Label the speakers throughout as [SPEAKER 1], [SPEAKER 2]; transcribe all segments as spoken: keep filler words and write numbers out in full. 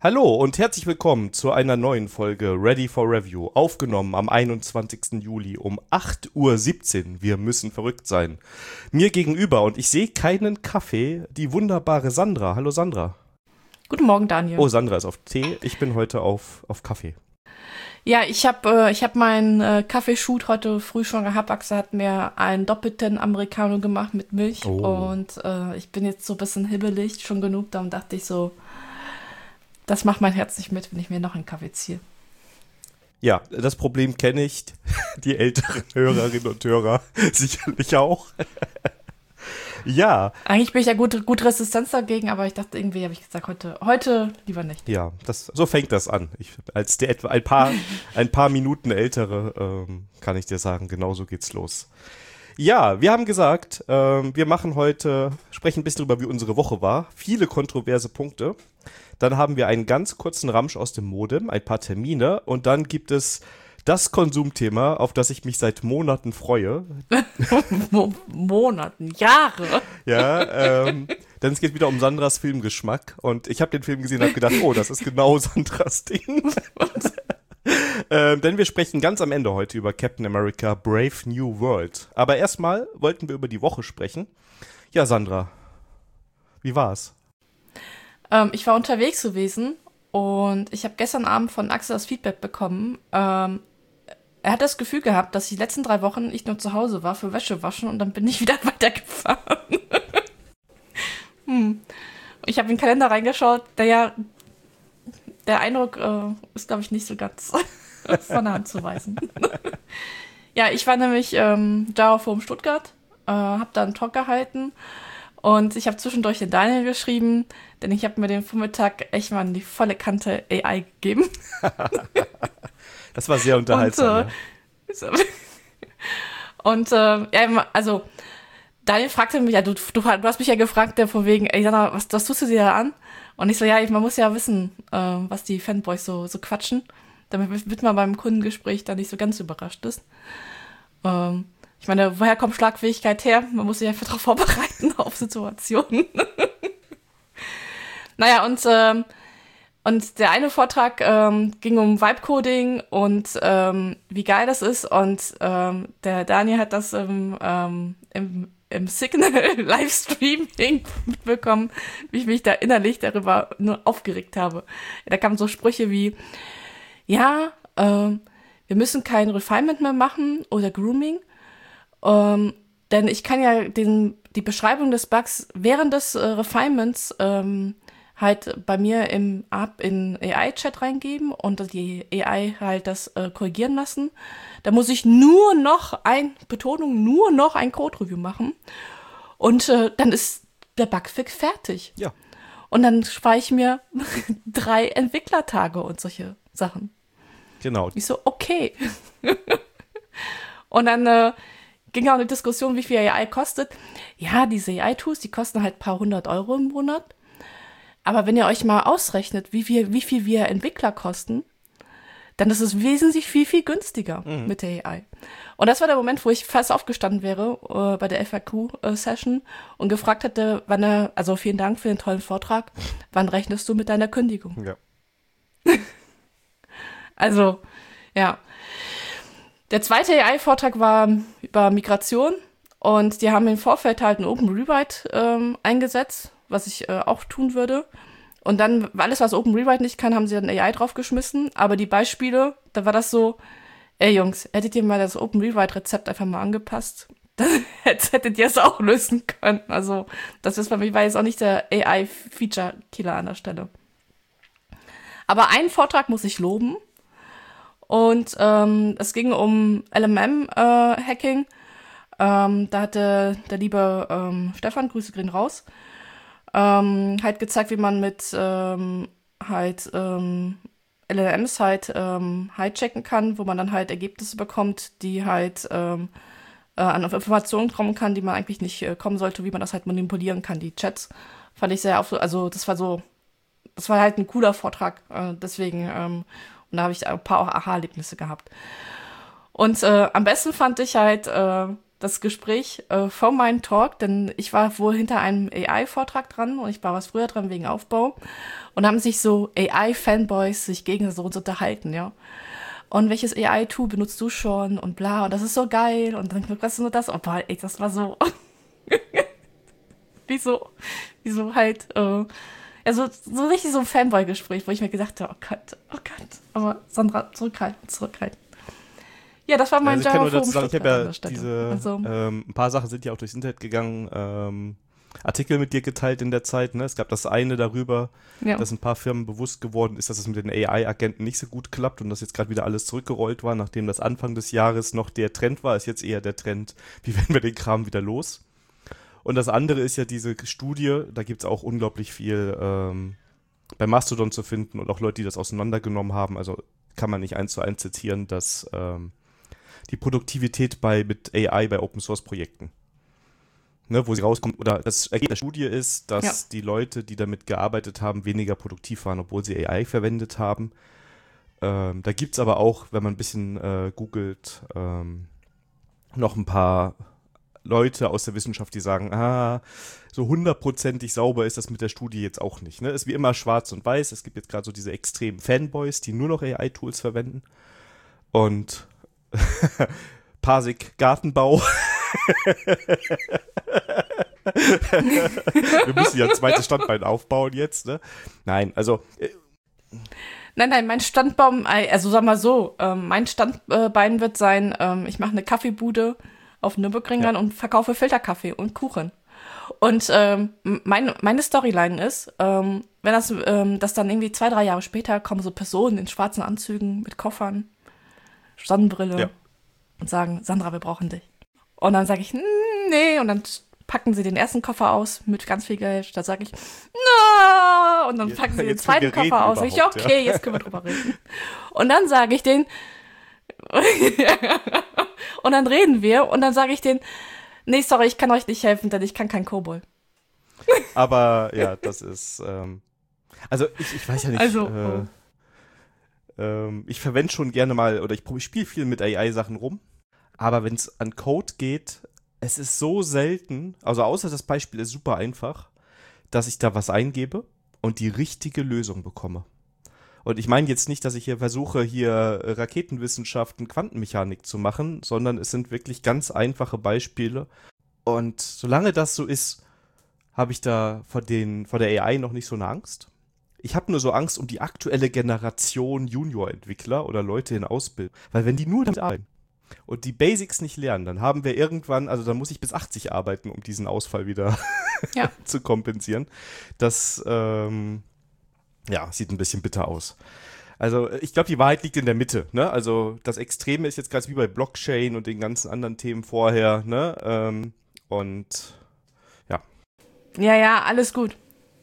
[SPEAKER 1] Hallo und herzlich willkommen zu einer neuen Folge Ready for Review, aufgenommen am einundzwanzigsten Juli um acht Uhr siebzehn. Wir müssen verrückt sein. Mir gegenüber, und ich sehe keinen Kaffee, die wunderbare Sandra. Hallo Sandra.
[SPEAKER 2] Guten Morgen, Daniel.
[SPEAKER 1] Oh, Sandra ist auf Tee, ich bin heute auf, auf Kaffee.
[SPEAKER 2] Ja, ich habe äh, ich hab meinen äh, Kaffeeshoot heute früh schon gehabt. Axel hat mir einen doppelten Americano gemacht mit Milch.
[SPEAKER 1] Oh.
[SPEAKER 2] Und äh, ich bin jetzt so ein bisschen hibbelig, schon genug. Darum dachte ich so, das macht mein Herz nicht mit, wenn ich mir noch einen Kaffee ziehe.
[SPEAKER 1] Ja, das Problem kenne ich. Die älteren Hörerinnen und Hörer sicherlich auch. Ja.
[SPEAKER 2] Eigentlich bin ich ja gut, gut Resistenz dagegen, aber ich dachte irgendwie, habe ich gesagt, heute, heute lieber nicht.
[SPEAKER 1] Ja, das, so fängt das an. Ich, als der etwa ein paar, ein paar Minuten ältere, ähm, kann ich dir sagen, genauso geht's los. Ja, wir haben gesagt, ähm, wir machen heute, sprechen ein bisschen darüber, wie unsere Woche war. Viele kontroverse Punkte. Dann haben wir einen ganz kurzen Ramsch aus dem Modem, ein paar Termine und dann gibt es das Konsumthema, auf das ich mich seit Monaten freue.
[SPEAKER 2] Mo- Monaten, Jahre.
[SPEAKER 1] Ja, ähm, denn es geht wieder um Sandras Filmgeschmack und ich habe den Film gesehen und habe gedacht, oh, das ist genau Sandras Ding. ähm, denn wir sprechen ganz am Ende heute über Captain America Brave New World. Aber erstmal wollten wir über die Woche sprechen. Ja, Sandra, wie war's?
[SPEAKER 2] Ähm, ich war unterwegs gewesen und ich habe gestern Abend von Axel das Feedback bekommen. Ähm, er hat das Gefühl gehabt, dass die letzten drei Wochen ich nur zu Hause war für Wäsche waschen und dann bin ich wieder weitergefahren. hm. Ich habe in den Kalender reingeschaut, der ja, der Eindruck äh, ist, glaube ich, nicht so ganz von der Hand zu weisen. Ja, ich war nämlich ähm, Java Forum Stuttgart, äh, habe da einen Talk gehalten. Und ich habe zwischendurch den Daniel geschrieben, denn ich habe mir den Vormittag echt mal die volle Kante A I gegeben.
[SPEAKER 1] Das war sehr unterhaltsam.
[SPEAKER 2] Und, äh, ja. und äh, ja, also Daniel fragte mich, ja, du, du, du hast mich ja gefragt, der von wegen, ey Jana, was, was tust du dir da an? Und ich so, ja, ich, man muss ja wissen, äh, was die Fanboys so, so quatschen, damit man beim Kundengespräch da nicht so ganz überrascht ist. Ähm, Ich meine, woher kommt Schlagfähigkeit her? Man muss sich einfach darauf vorbereiten, auf Situationen. Naja, und, ähm, und der eine Vortrag ähm, ging um Vibe-Coding und ähm, wie geil das ist. Und ähm, der Daniel hat das im, ähm, im, im Signal-Livestreaming mitbekommen, wie ich mich da innerlich darüber nur aufgeregt habe. Da kamen so Sprüche wie, ja, ähm, wir müssen kein Refinement mehr machen oder Grooming. Ähm, denn ich kann ja den, die Beschreibung des Bugs während des äh, Refinements ähm, halt bei mir im App in A I-Chat reingeben und die A I halt das äh, korrigieren lassen. Da muss ich nur noch ein, Betonung, nur noch ein Code-Review machen und äh, dann ist der Bugfix fertig.
[SPEAKER 1] Ja.
[SPEAKER 2] Und dann spare ich mir drei Entwicklertage und solche Sachen.
[SPEAKER 1] Genau.
[SPEAKER 2] Ich so, okay. Und dann äh, ging auch eine Diskussion, wie viel A I kostet. Ja, diese A I-Tools, die kosten halt ein paar hundert Euro im Monat. Aber wenn ihr euch mal ausrechnet, wie viel, wie viel wir Entwickler kosten, dann ist es wesentlich viel, viel günstiger mhm. mit der A I. Und das war der Moment, wo ich fast aufgestanden wäre äh, bei der F A Q-Session und gefragt hätte, wann er, also vielen Dank für den tollen Vortrag, wann rechnest du mit deiner Kündigung?
[SPEAKER 1] Ja.
[SPEAKER 2] Also, ja. Der zweite A I-Vortrag war über Migration und die haben im Vorfeld halt einen Open Rewrite ähm, eingesetzt, was ich äh, auch tun würde. Und dann, alles, was Open Rewrite nicht kann, haben sie dann A I draufgeschmissen. Aber die Beispiele, da war das so, ey Jungs, hättet ihr mal das Open Rewrite-Rezept einfach mal angepasst? Dann hättet ihr es auch lösen können. Also das ist bei mir, war jetzt auch nicht der A I-Feature-Killer an der Stelle. Aber einen Vortrag muss ich loben. Und ähm, es ging um L M M-Hacking. Äh, ähm, da hatte der liebe ähm, Stefan, Grüße gehen raus, ähm, halt gezeigt, wie man mit ähm, halt ähm, L L Ms halt ähm, hijacken kann, wo man dann halt Ergebnisse bekommt, die halt ähm, äh, an Informationen kommen kann, die man eigentlich nicht äh, kommen sollte, wie man das halt manipulieren kann, die Chats. Fand ich sehr auf, also das war so, das war halt ein cooler Vortrag, äh, deswegen, ähm, und da habe ich ein paar auch Aha-Erlebnisse gehabt. Und äh, am besten fand ich halt, äh, das Gespräch äh, von meinem Talk, denn ich war wohl hinter einem A I-Vortrag dran und ich war was früher dran wegen Aufbau und haben sich so A I-Fanboys sich gegen so uns unterhalten, ja. Und welches A I-Tool benutzt du schon und bla und das ist so geil und dann was nur das, oh boah, ey, das war so wieso, wieso halt, äh, also so richtig so ein Fanboy-Gespräch, wo ich mir gedacht habe, oh Gott, oh Gott, aber Sandra, zurückhalten, zurückhalten. Ja, das war mein
[SPEAKER 1] also ich kann nur
[SPEAKER 2] Java
[SPEAKER 1] dazu sagen, ich habe ja diese,
[SPEAKER 2] also.
[SPEAKER 1] ähm, ein paar Sachen sind ja auch durchs Internet gegangen, ähm, Artikel mit dir geteilt in der Zeit, ne? Es gab das eine darüber,
[SPEAKER 2] Ja.
[SPEAKER 1] dass ein paar Firmen bewusst geworden ist, dass es mit den A I-Agenten nicht so gut klappt und dass jetzt gerade wieder alles zurückgerollt war, nachdem das Anfang des Jahres noch der Trend war, ist jetzt eher der Trend, wie werden wir den Kram wieder los? Und das andere ist ja diese Studie, da gibt's auch unglaublich viel ähm, bei Mastodon zu finden und auch Leute, die das auseinandergenommen haben, also kann man nicht eins zu eins zitieren, dass ähm, die Produktivität bei mit A I bei Open-Source-Projekten, ne, wo sie rauskommt, oder das Ergebnis der Studie ist, dass
[SPEAKER 2] Ja.
[SPEAKER 1] die Leute, die damit gearbeitet haben, weniger produktiv waren, obwohl sie A I verwendet haben. Ähm, da gibt's aber auch, wenn man ein bisschen äh, googelt, ähm, noch ein paar Leute aus der Wissenschaft, die sagen, ah, so hundertprozentig sauber ist das mit der Studie jetzt auch nicht. Ne? Ist wie immer schwarz und weiß. Es gibt jetzt gerade so diese extremen Fanboys, die nur noch A I-Tools verwenden. Und Parsec Gartenbau. Wir müssen ja ein zweites Standbein aufbauen jetzt, ne? Nein, also äh,
[SPEAKER 2] Nein, nein, mein Standbaum, also sag mal so, ähm, mein Standbein wird sein, ähm, ich mache eine Kaffeebude auf Nürburgringern
[SPEAKER 1] Ja.
[SPEAKER 2] und verkaufe Filterkaffee und Kuchen. Und ähm, mein, meine Storyline ist, ähm, wenn das, ähm, das dann irgendwie zwei, drei Jahre später kommen so Personen in schwarzen Anzügen mit Koffern, Sonnenbrille
[SPEAKER 1] Ja.
[SPEAKER 2] und sagen, Sandra, wir brauchen dich. Und dann sage ich, "Mm, nee, und dann packen sie den ersten Koffer aus mit ganz viel Geld. Da sage ich, na, und dann
[SPEAKER 1] Jetzt-
[SPEAKER 2] packen sie den
[SPEAKER 1] jetzt können
[SPEAKER 2] zweiten
[SPEAKER 1] wir reden
[SPEAKER 2] Koffer aus. Sag ich,
[SPEAKER 1] überhaupt,
[SPEAKER 2] okay, jetzt können wir drüber reden. Und dann sage ich den, und dann reden wir und dann sage ich den, nee, sorry, ich kann euch nicht helfen, denn ich kann kein Kobol.
[SPEAKER 1] aber ja, das ist, ähm, also ich, ich weiß ja nicht,
[SPEAKER 2] Also,
[SPEAKER 1] äh,
[SPEAKER 2] oh.
[SPEAKER 1] ähm, ich verwende schon gerne mal, oder ich, ich spiele viel mit A I-Sachen rum, aber wenn es an Code geht, es ist so selten, also außer das Beispiel ist super einfach, dass ich da was eingebe und die richtige Lösung bekomme. Und ich meine jetzt nicht, dass ich hier versuche, hier äh, Raketenwissenschaften, Quantenmechanik zu machen, sondern es sind wirklich ganz einfache Beispiele. Und solange das so ist, habe ich da vor, den, vor der A I noch nicht so eine Angst. Ich habe nur so Angst um die aktuelle Generation Junior-Entwickler oder Leute in Ausbildung. Weil wenn die nur damit arbeiten und die Basics nicht lernen, dann haben wir irgendwann, also dann muss ich bis achtzig arbeiten, um diesen Ausfall wieder
[SPEAKER 2] Ja.
[SPEAKER 1] zu kompensieren. Das, ähm, ja, sieht ein bisschen bitter aus. Also ich glaube, die Wahrheit liegt in der Mitte. Ne? Also das Extreme ist jetzt gerade wie bei Blockchain und den ganzen anderen Themen vorher. Ne? Ähm, und
[SPEAKER 2] Ja, ja, alles gut.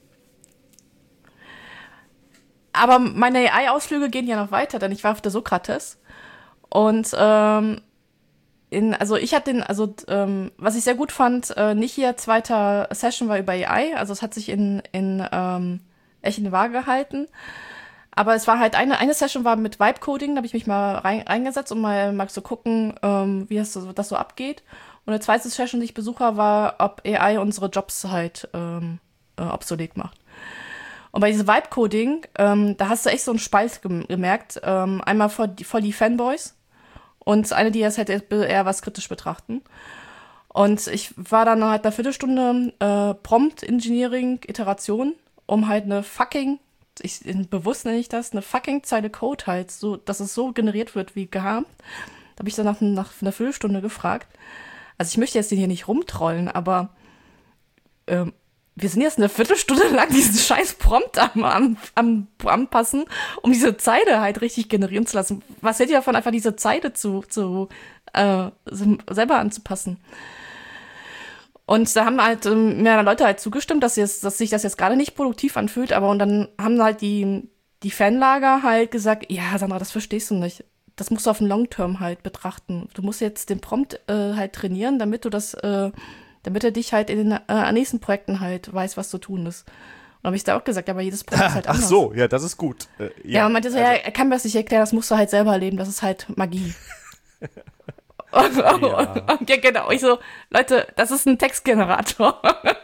[SPEAKER 2] Aber meine A I-Ausflüge gehen ja noch weiter, denn ich war auf der Sokrates. Und ähm, in, also ich hatte den, also ähm, was ich sehr gut fand, äh, nicht hier zweiter Session war über A I, also es hat sich in, in ähm, echt in die Waage gehalten. Aber es war halt eine, eine Session war mit Vibe-Coding, da habe ich mich mal rein, reingesetzt, um mal, mal zu gucken, ähm, wie das so, das so abgeht. Und eine zweite Session, die ich besuche, war, ob A I unsere Jobs halt ähm, äh, obsolet macht. Und bei diesem Vibe-Coding, ähm, da hast du echt so einen Spalt gem- gemerkt. Ähm, einmal voll die, voll die Fanboys und eine, die das halt eher was kritisch betrachten. Und ich war dann halt eine Viertelstunde äh, Prompt-Engineering, Iteration, um halt eine fucking, ich, bewusst nenne ich das, eine fucking Zeile Code halt, so, dass es so generiert wird wie gehabt. Da habe ich dann nach, nach einer Viertelstunde gefragt. Also ich möchte jetzt den hier nicht rumtrollen, aber ähm, wir sind jetzt eine Viertelstunde lang diesen scheiß Prompt am, am, am anpassen, um diese Zeile halt richtig generieren zu lassen. Was hält ihr davon, einfach diese Zeile zu, zu äh, selber anzupassen? Und da haben halt ähm, mehrere Leute halt zugestimmt, dass, jetzt, dass sich das jetzt gerade nicht produktiv anfühlt, aber und dann haben halt die, die Fanlager halt gesagt, ja, Sandra, das verstehst du nicht. Das musst du auf den Long-Term halt betrachten. Du musst jetzt den Prompt äh, halt trainieren, damit du das, äh, damit er dich halt in den äh, nächsten Projekten halt weiß, was zu tun ist. Und habe ich da auch gesagt, aber jedes Projekt ist halt
[SPEAKER 1] ach
[SPEAKER 2] anders.
[SPEAKER 1] so, ja, das ist gut. Äh,
[SPEAKER 2] Ja, und meinte so,
[SPEAKER 1] also,
[SPEAKER 2] ja, er kann mir das nicht erklären, das musst du halt selber erleben, das ist halt Magie. Und, ja. Und, und, ja, genau. Ich so, Leute, das ist ein Textgenerator.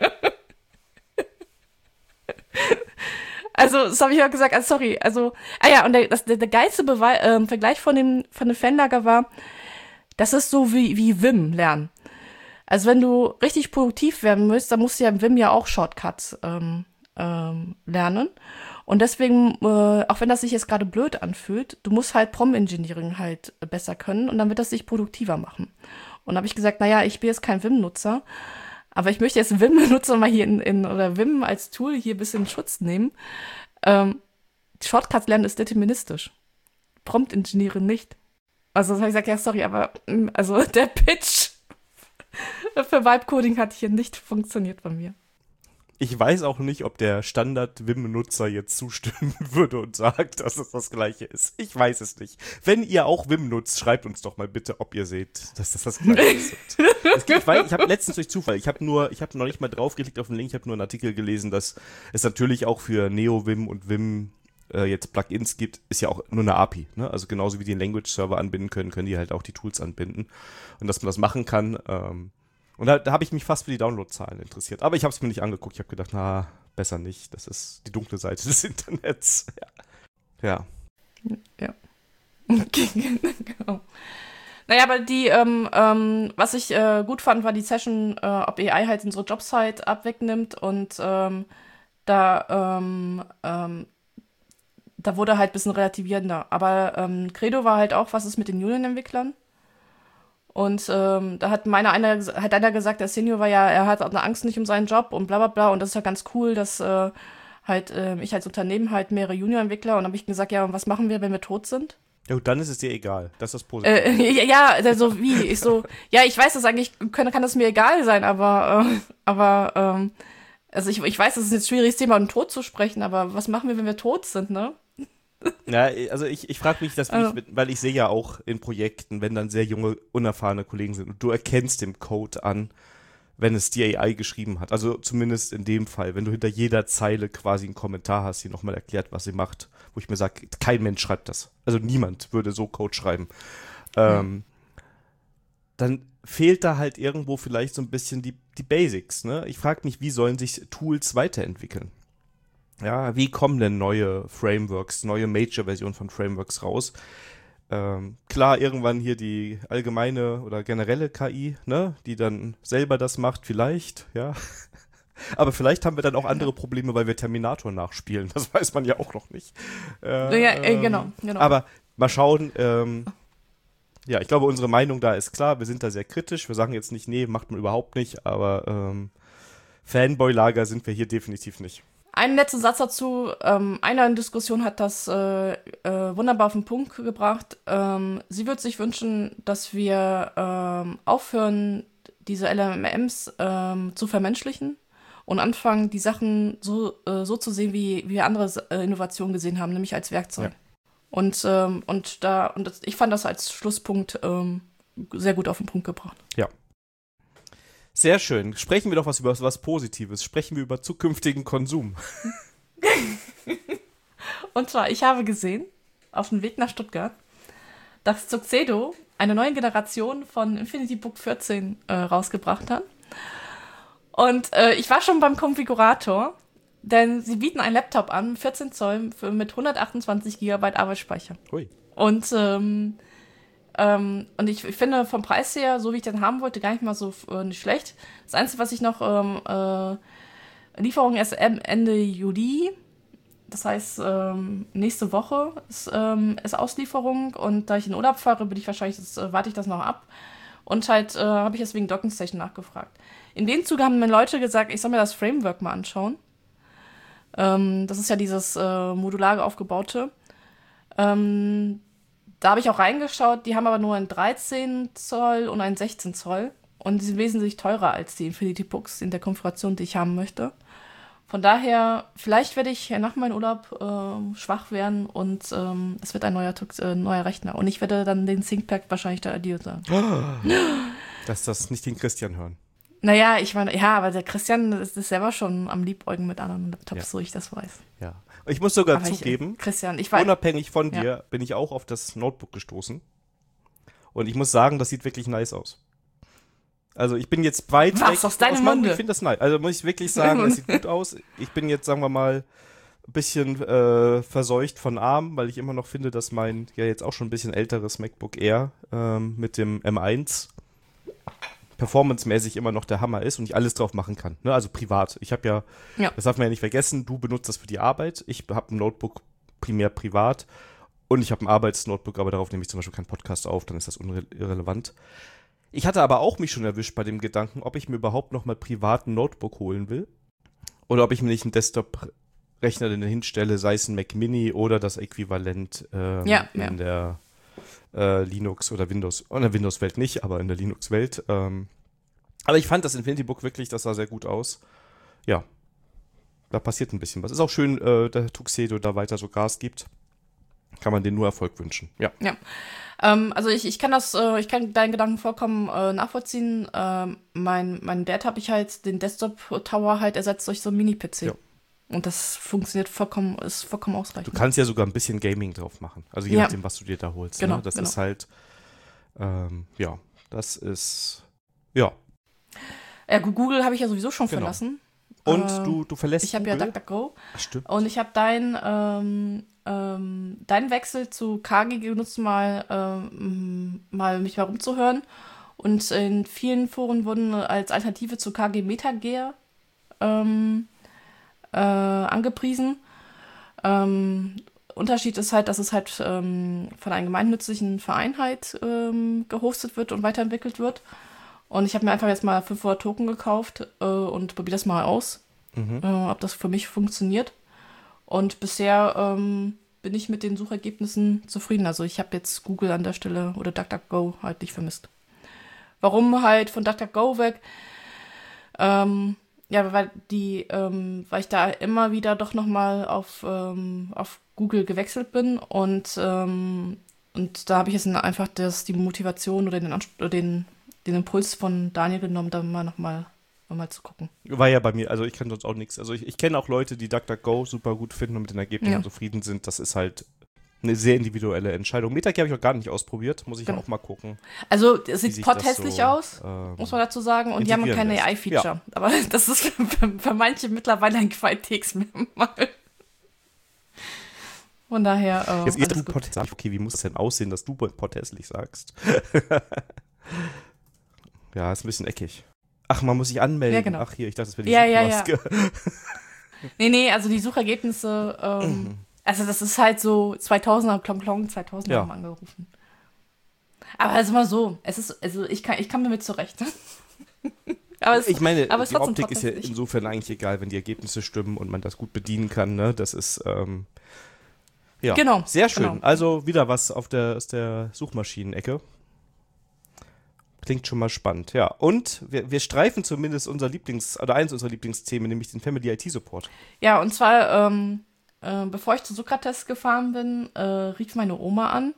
[SPEAKER 2] Also, das habe ich ja gesagt, also, sorry, also, ah ja, und der, das, der, der geilste Beweis, äh, Vergleich von dem, von dem Fanlager war, das ist so wie, wie Vim lernen. Also, wenn du richtig produktiv werden willst, dann musst du ja im Vim ja auch Shortcuts ähm, ähm, lernen. Und deswegen, äh, auch wenn das sich jetzt gerade blöd anfühlt, du musst halt Prompt Engineering halt besser können und dann wird das dich produktiver machen. Und da habe ich gesagt, naja, ich bin jetzt kein Vim-Nutzer, aber ich möchte jetzt Vim-Nutzer mal hier in, in, oder Vim als Tool hier ein bisschen in Schutz nehmen. Ähm, Shortcuts lernen ist deterministisch. Prompt Engineering nicht. Also das habe ich gesagt, ja, sorry, aber also der Pitch für Vibe-Coding hat hier nicht funktioniert bei mir.
[SPEAKER 1] Ich weiß auch nicht, ob der Standard-Vim-Nutzer jetzt zustimmen würde und sagt, dass es das Gleiche ist. Ich weiß es nicht. Wenn ihr auch Vim nutzt, schreibt uns doch mal bitte, ob ihr seht, dass das das Gleiche ist. Es, ich ich habe letztens durch Zufall, ich habe nur, ich habe noch nicht mal draufgeklickt auf den Link, ich habe nur einen Artikel gelesen, dass es natürlich auch für NeoVim und Vim äh, jetzt Plugins gibt, ist ja auch nur eine A P I. Ne? Also genauso wie die einen Language-Server anbinden können, können die halt auch die Tools anbinden. Und dass man das machen kann, ähm, und da, da habe ich mich fast für die Downloadzahlen interessiert. Aber ich habe es mir nicht angeguckt. Ich habe gedacht, na, besser nicht. Das ist die dunkle Seite des Internets. Ja.
[SPEAKER 2] Ja. Okay, genau. Naja, aber die, ähm, ähm, was ich äh, gut fand, war die Session, äh, ob A I halt unsere Jobs halt abwegnimmt. Und ähm, da, ähm, ähm, da wurde halt ein bisschen relativierender. Aber ähm, Credo war halt auch, was ist mit den Union-Entwicklern? Und ähm, da hat meiner einer, hat einer gesagt, der Senior war ja, er hat auch eine Angst nicht um seinen Job und bla bla bla. Und das ist ja ganz cool, dass äh, halt äh, ich als Unternehmen halt mehrere Junior-Entwickler und dann habe ich gesagt, ja, und was machen wir, wenn wir tot sind?
[SPEAKER 1] Ja, gut, dann ist es dir egal. Das ist das Positive.
[SPEAKER 2] Äh, ja, also wie? Ich so, ja, ich weiß, dass eigentlich kann, kann das mir egal sein, aber, äh, aber ähm, also ich, ich weiß, das ist jetzt ein schwieriges Thema, um Tod zu sprechen, aber was machen wir, wenn wir tot sind, ne?
[SPEAKER 1] Ja, also ich, ich frage mich das,
[SPEAKER 2] also.
[SPEAKER 1] ich mit, weil ich sehe ja auch in Projekten, wenn dann sehr junge, unerfahrene Kollegen sind und du erkennst dem Code an, wenn es die A I geschrieben hat. Also zumindest in dem Fall, wenn du hinter jeder Zeile quasi einen Kommentar hast, die nochmal erklärt, was sie macht, wo ich mir sage, kein Mensch schreibt das. Also niemand würde so Code schreiben. Ähm, dann fehlt da halt irgendwo vielleicht so ein bisschen die, die Basics. Ne? Ich frage mich, wie sollen sich Tools weiterentwickeln? Ja, wie kommen denn neue Frameworks, neue Major-Versionen von Frameworks raus? Ähm, klar, irgendwann hier die allgemeine oder generelle K I, ne, die dann selber das macht, vielleicht, ja. Aber vielleicht haben wir dann auch andere Probleme, weil wir Terminator nachspielen. Das weiß man ja auch noch nicht. Äh,
[SPEAKER 2] ja, äh, genau, genau.
[SPEAKER 1] Aber mal schauen. Ähm, ja, ich glaube, unsere Meinung da ist klar. Wir sind da sehr kritisch. Wir sagen jetzt nicht, nee, macht man überhaupt nicht. Aber ähm, Fanboy-Lager sind wir hier definitiv nicht.
[SPEAKER 2] Einen letzten Satz dazu. Ähm, einer in Diskussion hat das äh, äh, wunderbar auf den Punkt gebracht. Ähm, sie würde sich wünschen, dass wir ähm, aufhören, diese L M Ms ähm, zu vermenschlichen und anfangen, die Sachen so, äh, so zu sehen, wie, wie wir andere äh, Innovationen gesehen haben, nämlich als Werkzeug. Ja. Und, ähm, und, da, und das, ich fand das als Schlusspunkt ähm, sehr gut auf den Punkt gebracht.
[SPEAKER 1] Ja. Sehr schön. Sprechen wir doch was über was Positives. Sprechen wir über zukünftigen Konsum.
[SPEAKER 2] Und zwar, ich habe gesehen, auf dem Weg nach Stuttgart, dass Tuxedo eine neue Generation von Infinity Book vierzehn äh, rausgebracht hat. Und äh, ich war schon beim Konfigurator, denn sie bieten einen Laptop an, vierzehn Zoll für, mit hundertachtundzwanzig Gigabyte Arbeitsspeicher.
[SPEAKER 1] Hui.
[SPEAKER 2] Und ähm, Ähm, und ich, ich finde vom Preis her, so wie ich den haben wollte, gar nicht mal so äh, nicht schlecht. Das Einzige, was ich noch ähm, äh, Lieferung erst Ende Juli, das heißt ähm, nächste Woche ist, ähm, ist Auslieferung und da ich in Urlaub fahre, bin ich wahrscheinlich, das, äh, warte ich das noch ab. Und halt äh, habe ich jetzt wegen Docking Station nachgefragt. In dem Zuge haben mir Leute gesagt, ich soll mir das Framework mal anschauen. Ähm, das ist ja dieses äh, modular aufgebaute. Ähm, Da habe ich auch reingeschaut, die haben aber nur einen dreizehn Zoll und einen sechzehn Zoll. Und die sind wesentlich teurer als die Infinity Books in der Konfiguration, die ich haben möchte. Von daher, vielleicht werde ich nach meinem Urlaub äh, schwach werden und ähm, es wird ein neuer, äh, neuer Rechner. Und ich werde dann den ThinkPad wahrscheinlich der Adieu sagen.
[SPEAKER 1] Dass das nicht den Christian hören.
[SPEAKER 2] Naja, ich meine, ja, aber der Christian ist, ist selber schon am Liebäugen mit anderen Laptops, ja. So ich das weiß.
[SPEAKER 1] Ja. Ich muss sogar
[SPEAKER 2] aber
[SPEAKER 1] zugeben,
[SPEAKER 2] ich, Christian, ich weiß,
[SPEAKER 1] unabhängig von dir
[SPEAKER 2] ja.
[SPEAKER 1] bin ich auch auf das Notebook gestoßen. Und ich muss sagen, das sieht wirklich nice aus. Also ich bin jetzt weit
[SPEAKER 2] Was,
[SPEAKER 1] weg.
[SPEAKER 2] aus deinem
[SPEAKER 1] aus meinem-
[SPEAKER 2] Munde?
[SPEAKER 1] Ich finde das nice. Also muss ich wirklich sagen, das sieht gut aus. Ich bin jetzt, sagen wir mal, ein bisschen äh, verseucht von Arm, weil ich immer noch finde, dass mein ja jetzt auch schon ein bisschen älteres MacBook Air ähm, mit dem M eins performancemäßig immer noch der Hammer ist und ich alles drauf machen kann. Ne? Also privat. Ich habe ja,
[SPEAKER 2] Ja.
[SPEAKER 1] das darf man ja nicht vergessen, du benutzt das für die Arbeit. Ich habe ein Notebook primär privat und ich habe ein Arbeitsnotebook, aber darauf nehme ich zum Beispiel keinen Podcast auf, dann ist das unre- irrelevant. Ich hatte aber auch mich schon erwischt bei dem Gedanken, ob ich mir überhaupt noch mal privat ein Notebook holen will oder ob ich mir nicht einen Desktop-Rechner denn hinstelle, sei es ein Mac Mini oder das Äquivalent ähm,
[SPEAKER 2] Ja,
[SPEAKER 1] in
[SPEAKER 2] ja.
[SPEAKER 1] der äh, Linux oder Windows, in der Windows-Welt nicht, aber in der Linux-Welt. Ähm, aber ich fand das Infinity Book wirklich, das sah sehr gut aus. Ja, da passiert ein bisschen was. Ist auch schön, äh, der Tuxedo da weiter so Gas gibt. Kann man denen nur Erfolg wünschen. Ja.
[SPEAKER 2] Ja. Ähm, also ich, ich kann das, äh, ich kann deinen Gedanken vollkommen äh, nachvollziehen. Ähm, mein, mein Dad habe ich halt den Desktop-Tower halt ersetzt durch so einen Mini-P C.
[SPEAKER 1] Ja.
[SPEAKER 2] Und das funktioniert vollkommen, ist vollkommen
[SPEAKER 1] Du
[SPEAKER 2] ausreichend.
[SPEAKER 1] kannst ja sogar ein bisschen Gaming drauf machen. Also je
[SPEAKER 2] Ja.
[SPEAKER 1] nachdem, was du dir da holst.
[SPEAKER 2] Genau,
[SPEAKER 1] Ne? Das
[SPEAKER 2] genau.
[SPEAKER 1] ist halt, ähm, ja, das ist, ja.
[SPEAKER 2] Ja, Gu- Google habe ich ja sowieso schon
[SPEAKER 1] Genau.
[SPEAKER 2] verlassen.
[SPEAKER 1] Und
[SPEAKER 2] Äh,
[SPEAKER 1] du, du verlässt
[SPEAKER 2] Ich habe ja
[SPEAKER 1] Google.
[SPEAKER 2] DuckDuckGo.
[SPEAKER 1] Ach, stimmt.
[SPEAKER 2] Und ich habe dein, ähm, ähm, deinen Wechsel zu K G genutzt, mal, ähm, mal mich mal rumzuhören. Und in vielen Foren wurden als Alternative zu K G MetaGear ähm, äh, angepriesen. Ähm, Unterschied ist halt, dass es halt ähm, von einem gemeinnützigen Verein halt ähm, gehostet wird und weiterentwickelt wird. Und ich habe mir einfach jetzt mal fünfhundert Token gekauft äh, und probiere das mal aus,
[SPEAKER 1] Mhm.
[SPEAKER 2] äh, ob das für mich funktioniert. Und bisher ähm, bin ich mit den Suchergebnissen zufrieden. Also ich habe jetzt Google an der Stelle oder DuckDuckGo halt nicht vermisst. Warum halt von DuckDuckGo weg? Ähm, ja, weil die, ähm, weil ich da immer wieder doch nochmal auf, ähm, auf Google gewechselt bin und, ähm, und da habe ich jetzt einfach das, die Motivation oder den, Anst- den, den Impuls von Daniel genommen, da mal nochmal noch mal zu gucken.
[SPEAKER 1] War ja bei mir, also ich kann sonst auch nichts. Also ich, ich kenne auch Leute, die DuckDuckGo super gut finden und mit den Ergebnissen
[SPEAKER 2] Ja.
[SPEAKER 1] zufrieden sind. Das ist halt eine sehr individuelle Entscheidung. MetaGear habe ich auch gar nicht ausprobiert, muss ich
[SPEAKER 2] Genau.
[SPEAKER 1] auch mal gucken.
[SPEAKER 2] Also es
[SPEAKER 1] wie
[SPEAKER 2] sieht
[SPEAKER 1] sich
[SPEAKER 2] potthässlich
[SPEAKER 1] das so,
[SPEAKER 2] aus,
[SPEAKER 1] ähm,
[SPEAKER 2] muss man dazu sagen. Und die haben
[SPEAKER 1] integrieren
[SPEAKER 2] keine
[SPEAKER 1] lässt.
[SPEAKER 2] A I-Feature. Aber das ist für, für manche mittlerweile ein Qualitätsmerkmal. Von daher, äh,
[SPEAKER 1] Jetzt ist
[SPEAKER 2] alles
[SPEAKER 1] du
[SPEAKER 2] gut.
[SPEAKER 1] potthässlich. Okay, wie muss es denn aussehen, dass du potthässlich sagst? Ja, ist ein bisschen eckig. Ach, man muss sich anmelden.
[SPEAKER 2] Ja, genau.
[SPEAKER 1] Ach, hier, ich dachte, das wäre die
[SPEAKER 2] Ja, ja, ja.
[SPEAKER 1] Suchmaske.
[SPEAKER 2] Nee, nee, also die Suchergebnisse, ähm, also das ist halt so zweitausender, Klong Klong, zweitausender
[SPEAKER 1] Ja.
[SPEAKER 2] haben angerufen. Aber es ist mal so, es ist, also ich kann, ich kann damit zurecht. aber es,
[SPEAKER 1] Ich meine,
[SPEAKER 2] aber es
[SPEAKER 1] die
[SPEAKER 2] ist trotzdem
[SPEAKER 1] Optik ist ja
[SPEAKER 2] potthässlich.
[SPEAKER 1] insofern eigentlich egal, wenn die Ergebnisse stimmen und man das gut bedienen kann. Ne? Das ist, ähm, ja,
[SPEAKER 2] Genau,
[SPEAKER 1] sehr schön.
[SPEAKER 2] genau.
[SPEAKER 1] Also wieder was auf der, aus der Suchmaschinenecke. Klingt schon mal spannend, ja. Und wir, wir streifen zumindest unser Lieblings- oder eins unserer Lieblingsthemen, nämlich den Family I T Support.
[SPEAKER 2] Ja, und zwar, ähm, äh, bevor ich zu Sokrates gefahren bin, äh, rief meine Oma an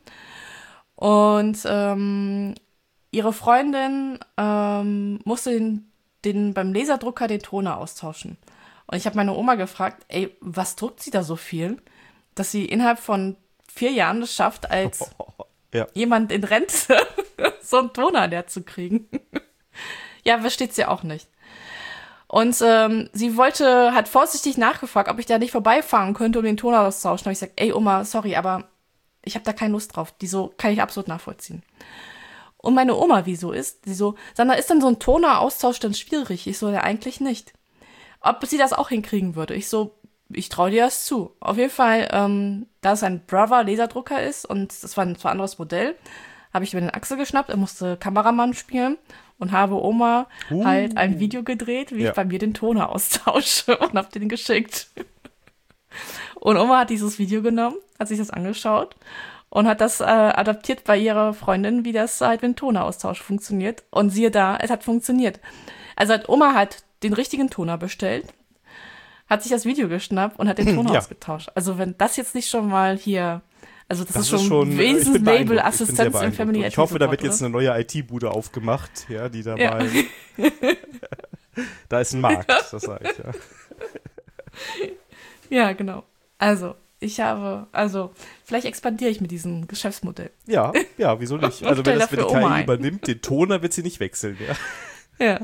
[SPEAKER 2] und ähm, ihre Freundin ähm, musste den, den beim Laserdrucker den Toner austauschen. Und ich habe meine Oma gefragt, ey, was druckt sie da so viel, dass sie innerhalb von vier Jahren es schafft, als
[SPEAKER 1] Ja.
[SPEAKER 2] jemand in Rente so einen Toner leer zu kriegen. Ja, versteht sie auch nicht. Und ähm, sie wollte, hat vorsichtig nachgefragt, ob ich da nicht vorbeifahren könnte, um den Toner auszutauschen. Da habe ich gesagt, ey Oma, sorry, aber ich habe da keine Lust drauf. Die so, kann ich absolut nachvollziehen. Und meine Oma, wie so ist, die so, Sandra, ist denn so ein Toner-Austausch dann schwierig? Ich so, ja, eigentlich nicht. Ob sie das auch hinkriegen würde? Ich so, ich traue dir das zu. Auf jeden Fall, ähm, da es ein Brother-Laserdrucker ist und das war ein zwar anderes Modell, habe ich mir den Axel geschnappt, er musste Kameramann spielen und habe Oma
[SPEAKER 1] Uh.
[SPEAKER 2] halt ein Video gedreht, wie
[SPEAKER 1] Ja.
[SPEAKER 2] ich bei mir den Toner austausche und habe den geschickt. Und Oma hat dieses Video genommen, hat sich das angeschaut und hat das äh, adaptiert bei ihrer Freundin, wie das halt mit dem Toneraustausch funktioniert. Und siehe da, es hat funktioniert. Also hat Oma hat den richtigen Toner bestellt, hat sich das Video geschnappt und hat den Toner
[SPEAKER 1] Ja.
[SPEAKER 2] ausgetauscht. Also wenn das jetzt nicht schon mal hier, also das,
[SPEAKER 1] Das
[SPEAKER 2] ist schon,
[SPEAKER 1] äh,
[SPEAKER 2] wenigstens
[SPEAKER 1] ich bin beeindruckt. Ich bin sehr
[SPEAKER 2] Label-Assistenz im
[SPEAKER 1] beeindruckt.
[SPEAKER 2] Family
[SPEAKER 1] Und
[SPEAKER 2] I
[SPEAKER 1] ich
[SPEAKER 2] T
[SPEAKER 1] hoffe, da wird
[SPEAKER 2] Support,
[SPEAKER 1] jetzt eine neue I T-Bude aufgemacht, ja, die da
[SPEAKER 2] Ja.
[SPEAKER 1] mal. Da ist ein Markt, das sage ich, ja.
[SPEAKER 2] Ja, genau. Also, Ich habe, also, vielleicht expandiere ich mit diesem Geschäftsmodell.
[SPEAKER 1] Ja, ja, wieso nicht? Also wenn das wenn die K I übernimmt, den Toner wird sie nicht wechseln, ja.
[SPEAKER 2] Ja.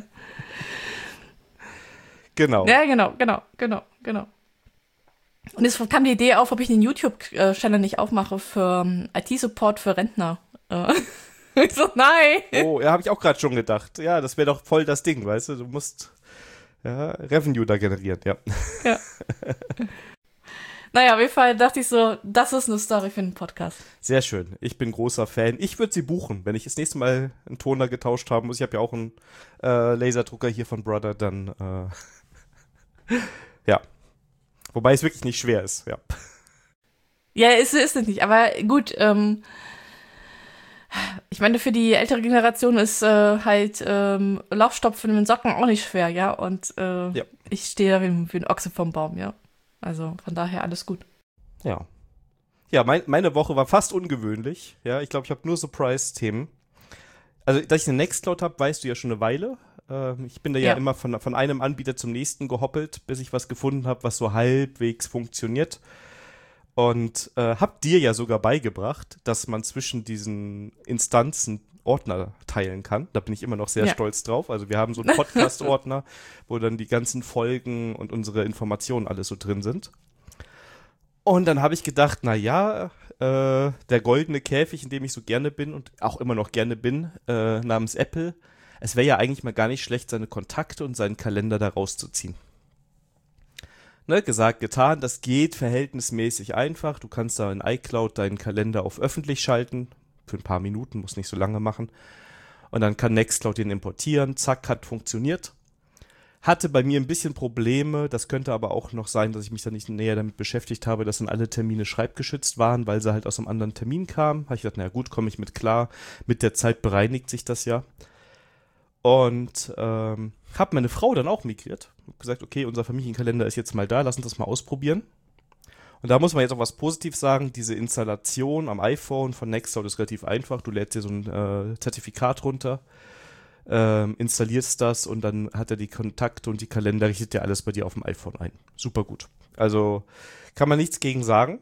[SPEAKER 1] Genau.
[SPEAKER 2] Ja, genau, genau, genau, genau. Und jetzt kam die Idee auf, ob ich einen YouTube-Channel nicht aufmache für um, I T-Support für Rentner. Ich so, nein.
[SPEAKER 1] Oh, ja, habe ich auch gerade schon gedacht. Ja, das wäre doch voll das Ding, weißt du? Du musst ja, Revenue da generieren, ja.
[SPEAKER 2] Ja. Naja, auf jeden Fall dachte ich so, das ist eine Story für einen Podcast.
[SPEAKER 1] Sehr schön. Ich bin großer Fan. Ich würde sie buchen, wenn ich das nächste Mal einen Toner getauscht haben muss. Ich habe ja auch einen äh, Laserdrucker hier von Brother, dann äh, ja. Wobei es wirklich nicht schwer ist, ja.
[SPEAKER 2] Ja, ist, ist es nicht. Aber gut, ähm, ich meine, für die ältere Generation ist äh, halt ähm, Laufstopfen in den Socken auch nicht schwer, ja. Und äh, ja. ich stehe da wie, wie ein Ochse vom Baum, ja. Also von daher alles gut.
[SPEAKER 1] Ja. Ja, mein, meine Woche war fast ungewöhnlich. Ja, ich glaube, ich habe nur Surprise-Themen. Also, dass ich eine Nextcloud habe, weißt du ja schon eine Weile. Äh, ich bin da ja, ja immer von, von einem Anbieter zum nächsten gehoppelt, bis ich was gefunden habe, was so halbwegs funktioniert. Und äh, hab dir ja sogar beigebracht, dass man zwischen diesen Instanzen Ordner teilen kann. Da bin ich immer noch sehr ja. stolz drauf. Also wir haben so einen Podcast-Ordner, wo dann die ganzen Folgen und unsere Informationen alles so drin sind. Und dann habe ich gedacht, na ja, äh, der goldene Käfig, in dem ich so gerne bin und auch immer noch gerne bin, äh, namens Apple, es wäre ja eigentlich mal gar nicht schlecht, seine Kontakte und seinen Kalender da rauszuziehen. Ne, gesagt, getan, das geht verhältnismäßig einfach. Du kannst da in iCloud deinen Kalender auf öffentlich schalten, für ein paar Minuten, muss nicht so lange machen. Und dann kann Nextcloud den importieren, zack, hat funktioniert. Hatte bei mir ein bisschen Probleme, das könnte aber auch noch sein, dass ich mich da nicht näher damit beschäftigt habe, dass dann alle Termine schreibgeschützt waren, weil sie halt aus einem anderen Termin kamen. Habe ich gedacht, naja gut, komme ich mit klar, mit der Zeit bereinigt sich das ja. Und ähm, habe meine Frau dann auch migriert. Hab gesagt, okay, unser Familienkalender ist jetzt mal da, lass uns das mal ausprobieren. Und da muss man jetzt auch was Positives sagen, diese Installation am iPhone von Nextcloud ist relativ einfach. Du lädst dir so ein äh, Zertifikat runter, ähm, installierst das und dann hat er die Kontakte und die Kalender, richtet dir alles bei dir auf dem iPhone ein. Super gut. Also kann man nichts gegen sagen.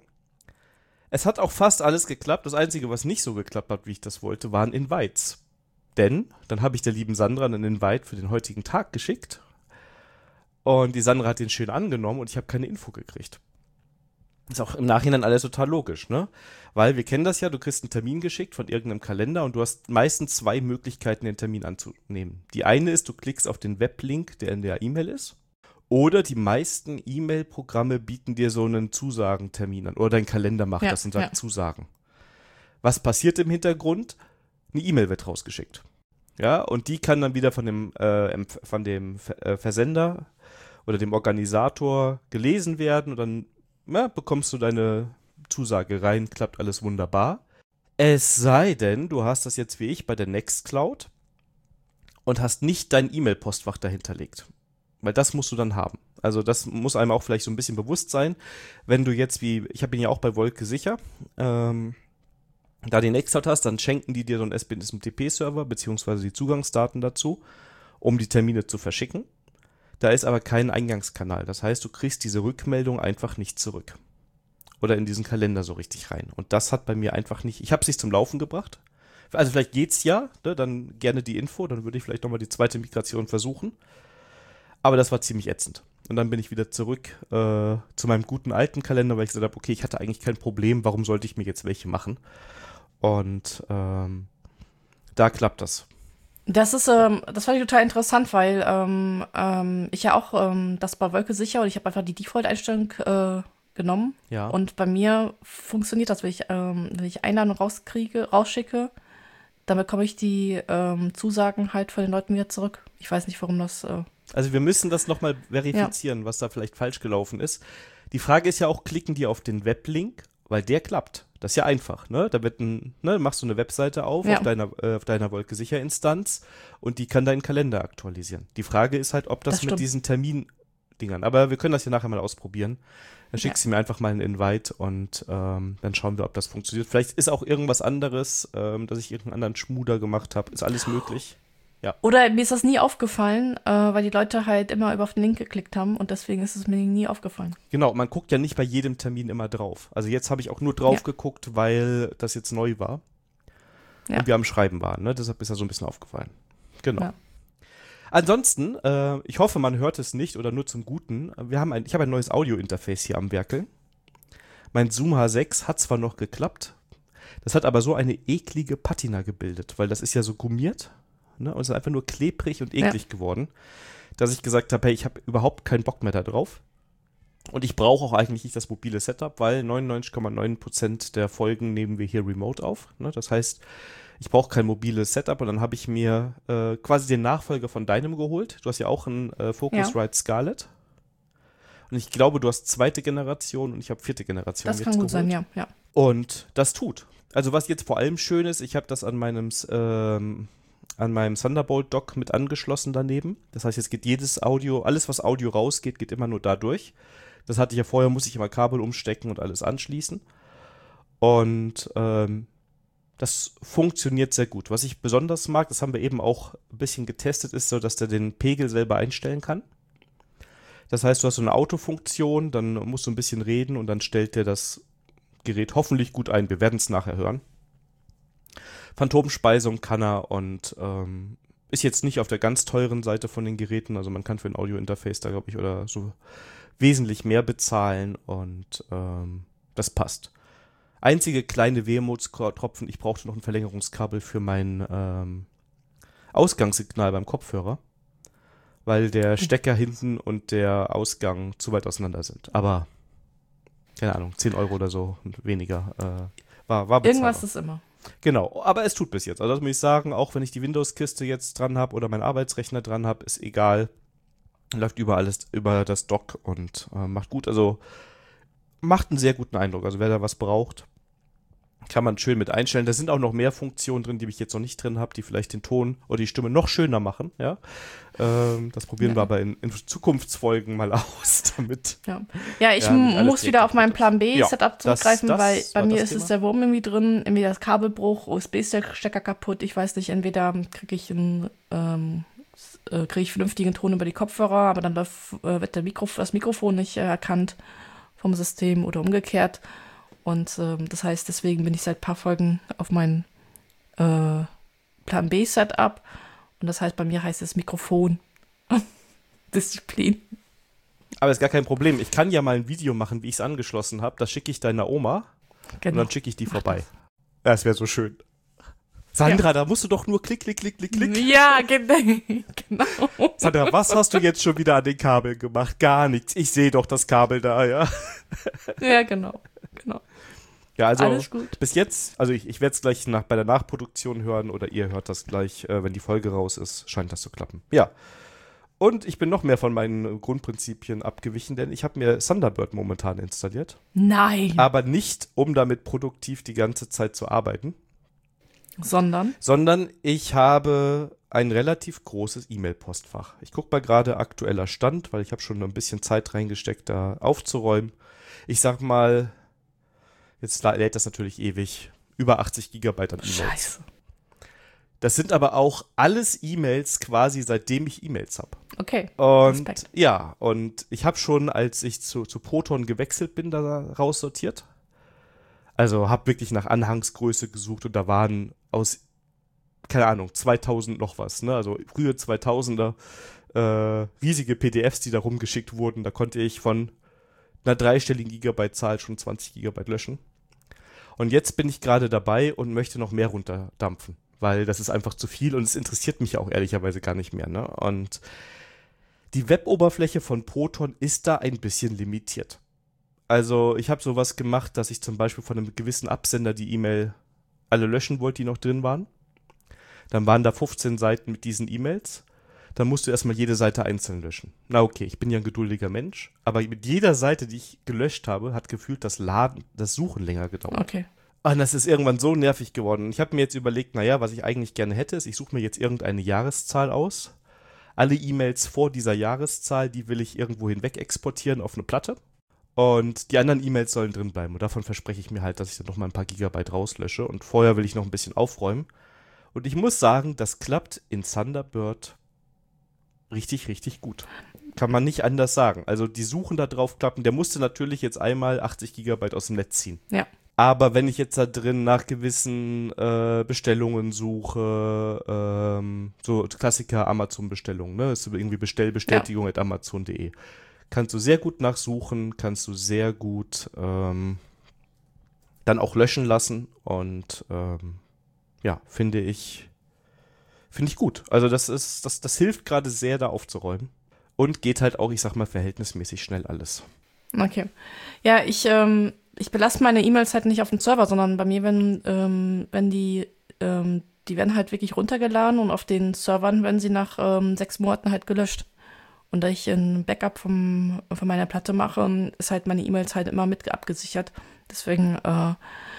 [SPEAKER 1] Es hat auch fast alles geklappt. Das Einzige, was nicht so geklappt hat, wie ich das wollte, waren Invites. Denn dann habe ich der lieben Sandra einen Invite für den heutigen Tag geschickt und die Sandra hat den schön angenommen und ich habe keine Info gekriegt. Ist auch im Nachhinein alles total logisch, ne? Weil wir kennen das ja, du kriegst einen Termin geschickt von irgendeinem Kalender und du hast meistens zwei Möglichkeiten, den Termin anzunehmen. Die eine ist, du klickst auf den Weblink, der in der E-Mail ist. Oder die meisten E-Mail-Programme bieten dir so einen Zusagentermin an. Oder dein Kalender macht ja, das und sagt ja. Zusagen. Was passiert im Hintergrund? Eine E-Mail wird rausgeschickt. Ja, und die kann dann wieder von dem, äh, von dem Versender oder dem Organisator gelesen werden und dann ja, bekommst du deine Zusage rein, klappt alles wunderbar. Es sei denn, du hast das jetzt wie ich bei der Nextcloud und hast nicht dein E-Mail-Postfach dahinterlegt. Weil das musst du dann haben. Also das muss einem auch vielleicht so ein bisschen bewusst sein, wenn du jetzt wie, ich bin ja auch bei Wolke sicher, ähm, da den Nextcloud hast, dann schenken die dir so einen S B S M T P-Server beziehungsweise die Zugangsdaten dazu, um die Termine zu verschicken. Da ist aber kein Eingangskanal. Das heißt, du kriegst diese Rückmeldung einfach nicht zurück. Oder in diesen Kalender so richtig rein. Und das hat bei mir einfach nicht, ich habe es nicht zum Laufen gebracht. Also vielleicht geht's ja, ne, dann gerne die Info, dann würde ich vielleicht nochmal die zweite Migration versuchen. Aber das war ziemlich ätzend. Und dann bin ich wieder zurück äh, zu meinem guten alten Kalender, weil ich gesagt habe, okay, ich hatte eigentlich kein Problem, warum sollte ich mir jetzt welche machen? Und ähm, da klappt das.
[SPEAKER 2] Das ist, ähm, das fand ich total interessant, weil ähm, ähm, ich ja auch ähm, das bei Wolke sicher und ich habe einfach die Default-Einstellung äh, genommen.
[SPEAKER 1] Ja.
[SPEAKER 2] Und bei mir funktioniert das, wenn ich, ähm, wenn ich Einladung rauskriege, rausschicke, dann bekomme ich die ähm, Zusagen halt von den Leuten wieder zurück. Ich weiß nicht, warum das. Äh
[SPEAKER 1] also wir müssen das nochmal verifizieren, ja. was da vielleicht falsch gelaufen ist. Die Frage ist ja auch, klicken die auf den Weblink, weil der klappt. Das ist ja einfach, ne? Da wird ein, ne, machst du eine Webseite auf, ja. auf deiner, äh, auf deiner Wolke-Sicher-Instanz und die kann deinen Kalender aktualisieren. Die Frage ist halt, ob das, das mit diesen Termin-Dingern, aber wir können das ja nachher mal ausprobieren. Dann schickst du ja. mir einfach mal einen Invite und ähm, dann schauen wir, ob das funktioniert. Vielleicht ist auch irgendwas anderes, ähm, dass ich irgendeinen anderen Schmuder gemacht habe. Ist alles möglich. Ja.
[SPEAKER 2] Oder mir ist das nie aufgefallen, äh, weil die Leute halt immer über auf den Link geklickt haben und deswegen ist es mir nie aufgefallen.
[SPEAKER 1] Genau, man guckt ja nicht bei jedem Termin immer drauf. Also jetzt habe ich auch nur drauf
[SPEAKER 2] Ja.
[SPEAKER 1] geguckt, weil das jetzt neu war.
[SPEAKER 2] Ja.
[SPEAKER 1] Und wir am Schreiben waren, ne? Deshalb ist er so ein bisschen aufgefallen. Genau.
[SPEAKER 2] Ja.
[SPEAKER 1] Ansonsten, äh, ich hoffe, man hört es nicht oder nur zum Guten. Wir haben ein, ich habe ein neues Audio-Interface hier am Werkeln. Mein Zoom H sechs hat zwar noch geklappt, das hat aber so eine eklige Patina gebildet, weil das ist ja so gummiert, ne? Und es ist einfach nur klebrig und eklig ja. geworden, dass ich gesagt habe, hey, ich habe überhaupt keinen Bock mehr da drauf. Und ich brauche auch eigentlich nicht das mobile Setup, weil neunundneunzig Komma neun Prozent der Folgen nehmen wir hier remote auf. Ne? Das heißt, ich brauche kein mobiles Setup und dann habe ich mir äh, quasi den Nachfolger von deinem geholt. Du hast ja auch ein äh, Focusrite ja. Scarlett. Und ich glaube, du hast zweite Generation und ich habe vierte Generation
[SPEAKER 2] das
[SPEAKER 1] jetzt
[SPEAKER 2] kann gut
[SPEAKER 1] geholt.
[SPEAKER 2] sein, ja, ja.
[SPEAKER 1] Und das tut. Also was jetzt vor allem schön ist, ich habe das an meinem ähm, an meinem Thunderbolt-Dock mit angeschlossen daneben. Das heißt, jetzt geht jedes Audio, alles was Audio rausgeht, geht immer nur da durch. Das hatte ich ja vorher, muss ich immer Kabel umstecken und alles anschließen. Und ähm, das funktioniert sehr gut. Was ich besonders mag, das haben wir eben auch ein bisschen getestet, ist so, dass der den Pegel selber einstellen kann. Das heißt, du hast so eine Autofunktion, dann musst du ein bisschen reden und dann stellt der das Gerät hoffentlich gut ein. Wir werden es nachher hören. Phantomspeisung kann er und ähm, ist jetzt nicht auf der ganz teuren Seite von den Geräten. Also man kann für ein Audio-Interface da, glaube ich, oder so wesentlich mehr bezahlen und ähm, das passt. Einzige kleine Wehmutstropfen, ich brauchte noch ein Verlängerungskabel für mein ähm, Ausgangssignal beim Kopfhörer, weil der Stecker hinten und der Ausgang zu weit auseinander sind. Aber, keine Ahnung, zehn Euro oder so und weniger äh, war, war bezahlbar.
[SPEAKER 2] Irgendwas ist immer.
[SPEAKER 1] Genau, aber es tut bis jetzt. Also das muss ich sagen, auch wenn ich die Windows-Kiste jetzt dran habe oder meinen Arbeitsrechner dran habe, ist egal. Läuft über alles, über das Dock und äh, macht gut. Also macht einen sehr guten Eindruck. Also wer da was braucht, kann man schön mit einstellen. Da sind auch noch mehr Funktionen drin, die ich jetzt noch nicht drin habe, die vielleicht den Ton oder die Stimme noch schöner machen. Ja, ähm, das probieren ja. wir aber in, in Zukunftsfolgen mal aus, damit.
[SPEAKER 2] Ja, ja ich ja, muss wieder auf mein Plan B-Setup ja, zurückgreifen, das, das weil bei mir ist Thema. Es der Wurm irgendwie drin. Entweder das Kabelbruch, U S B-Stecker kaputt. Ich weiß nicht, entweder kriege ich einen ähm, äh, kriege ich vernünftigen Ton über die Kopfhörer, aber dann läuft, äh, wird der Mikrof- das Mikrofon nicht äh, erkannt vom System oder umgekehrt. Und ähm, das heißt, deswegen bin ich seit ein paar Folgen auf mein äh, Plan B-Setup. Und das heißt, bei mir heißt es Mikrofon. Disziplin.
[SPEAKER 1] Aber ist gar kein Problem. Ich kann ja mal ein Video machen, wie ich es angeschlossen habe. Das schicke ich deiner Oma. Genau. Und dann schicke ich die vorbei. Das, ja, das wäre so schön. Sandra, ja. Da musst du doch nur klick, klick, klick, klick, klick.
[SPEAKER 2] Ja, genau.
[SPEAKER 1] Sandra, was hast du jetzt schon wieder an den Kabeln gemacht? Gar nichts. Ich sehe doch das Kabel da, ja.
[SPEAKER 2] Ja, genau. Genau.
[SPEAKER 1] Ja, also
[SPEAKER 2] alles gut.
[SPEAKER 1] Bis jetzt, also ich, ich werde es gleich nach, bei der Nachproduktion hören oder ihr hört das gleich, äh, wenn die Folge raus ist, scheint das zu klappen. Ja. Und ich bin noch mehr von meinen Grundprinzipien abgewichen, denn ich habe mir Thunderbird momentan installiert.
[SPEAKER 2] Nein.
[SPEAKER 1] Aber nicht, um damit produktiv die ganze Zeit zu arbeiten.
[SPEAKER 2] Sondern?
[SPEAKER 1] Sondern ich habe ein relativ großes E-Mail-Postfach. Ich gucke mal gerade aktueller Stand, weil ich habe schon ein bisschen Zeit reingesteckt, da aufzuräumen. Ich sag mal, jetzt lädt das natürlich ewig, über achtzig Gigabyte an E-Mails.
[SPEAKER 2] Scheiße.
[SPEAKER 1] Das sind aber auch alles E-Mails quasi, seitdem ich E-Mails habe.
[SPEAKER 2] Okay,
[SPEAKER 1] und
[SPEAKER 2] Respekt.
[SPEAKER 1] Ja, und ich habe schon, als ich zu, zu Proton gewechselt bin, da raussortiert. Also habe wirklich nach Anhangsgröße gesucht und da waren aus, keine Ahnung, zweitausend noch was, ne? Also frühe zweitausender äh, riesige P D Fs, die da rumgeschickt wurden. Da konnte ich von einer dreistelligen Gigabyte-Zahl schon zwanzig Gigabyte löschen. Und jetzt bin ich gerade dabei und möchte noch mehr runterdampfen, weil das ist einfach zu viel und es interessiert mich auch ehrlicherweise gar nicht mehr, ne? Und die Web-Oberfläche von Proton ist da ein bisschen limitiert. Also ich habe sowas gemacht, dass ich zum Beispiel von einem gewissen Absender die E-Mail alle löschen wollte, die noch drin waren. Dann waren da fünfzehn Seiten mit diesen E-Mails. Dann musst du erstmal jede Seite einzeln löschen. Na okay, ich bin ja ein geduldiger Mensch, aber mit jeder Seite, die ich gelöscht habe, hat gefühlt das Laden, das Suchen länger gedauert.
[SPEAKER 2] Okay.
[SPEAKER 1] Und das ist irgendwann so nervig geworden. Ich habe mir jetzt überlegt, naja, was ich eigentlich gerne hätte, ist, ich suche mir jetzt irgendeine Jahreszahl aus. Alle E-Mails vor dieser Jahreszahl, die will ich irgendwo hinweg exportieren auf eine Platte. Und die anderen E-Mails sollen drin bleiben. Und davon verspreche ich mir halt, dass ich dann noch mal ein paar Gigabyte rauslösche. Und vorher will ich noch ein bisschen aufräumen. Und ich muss sagen, das klappt in Thunderbird richtig, richtig gut. Kann man nicht anders sagen. Also die Suchen da drauf klappen. Der musste natürlich jetzt einmal achtzig Gigabyte aus dem Netz ziehen.
[SPEAKER 2] Ja.
[SPEAKER 1] Aber wenn ich jetzt da drin nach gewissen äh, Bestellungen suche, ähm, so Klassiker Amazon-Bestellungen, ne? Das ist irgendwie Bestellbestätigung
[SPEAKER 2] Ja.
[SPEAKER 1] at amazon punkt de. Kannst du sehr gut nachsuchen, kannst du sehr gut ähm, dann auch löschen lassen und ähm, ja, finde ich, finde ich gut. Also das ist, das, das hilft gerade sehr, da aufzuräumen. Und geht halt auch, ich sag mal, verhältnismäßig schnell alles.
[SPEAKER 2] Okay. Ja, ich, ähm, ich belasse meine E-Mails halt nicht auf dem Server, sondern bei mir, wenn, ähm, wenn die, ähm, die werden halt wirklich runtergeladen und auf den Servern werden sie nach ähm, sechs Monaten halt gelöscht. Und da ich ein Backup vom, von meiner Platte mache, ist halt meine E-Mails halt immer mit abgesichert. Deswegen äh,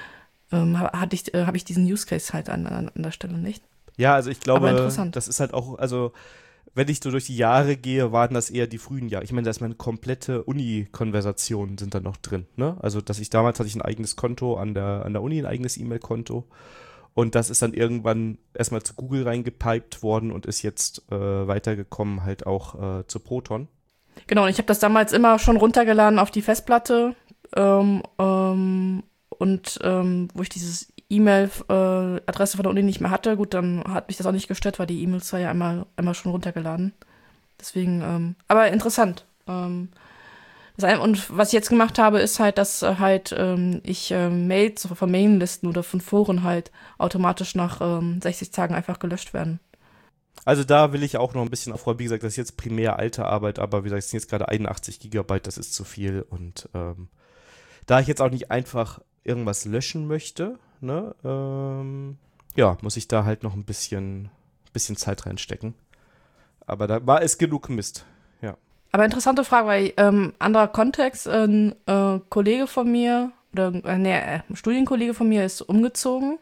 [SPEAKER 2] ähm, hatte ich, äh, habe ich diesen Use Case halt an, an, an der Stelle nicht.
[SPEAKER 1] Ja, also ich glaube,
[SPEAKER 2] Aber interessant.
[SPEAKER 1] das ist halt auch, also wenn ich so durch die Jahre gehe, waren das eher die frühen Jahre. Ich meine, da ist meine komplette Uni-Konversationen sind da noch drin, ne? Also, dass ich damals hatte ich ein eigenes Konto an der, an der Uni, ein eigenes E-Mail-Konto. Und das ist dann irgendwann erstmal zu Google reingepiped worden und ist jetzt äh, weitergekommen halt auch äh, zu Proton.
[SPEAKER 2] Genau, und ich habe das damals immer schon runtergeladen auf die Festplatte. Ähm, ähm, und ähm, wo ich dieses E-Mail-Adresse von der Uni nicht mehr hatte, gut, dann hat mich das auch nicht gestört, weil die E-Mails war ja einmal, einmal schon runtergeladen. Deswegen, ähm, aber interessant. Ähm, das ein, und was ich jetzt gemacht habe, ist halt, dass äh, halt ähm, ich äh, Mails von Mailinglisten oder von Foren halt automatisch nach ähm, sechzig Tagen einfach gelöscht werden.
[SPEAKER 1] Also da will ich auch noch ein bisschen aufräumen. Wie gesagt, das ist jetzt primär alte Arbeit, aber wie gesagt, es sind jetzt gerade einundachtzig Gigabyte, das ist zu viel. Und ähm, da ich jetzt auch nicht einfach irgendwas löschen möchte, ne, ähm, ja, muss ich da halt noch ein bisschen, bisschen Zeit reinstecken. Aber da war es genug Mist, ja.
[SPEAKER 2] Aber interessante Frage, weil ähm, anderer Kontext, ein äh, Kollege von mir, oder äh, nee, ein Studienkollege von mir ist umgezogen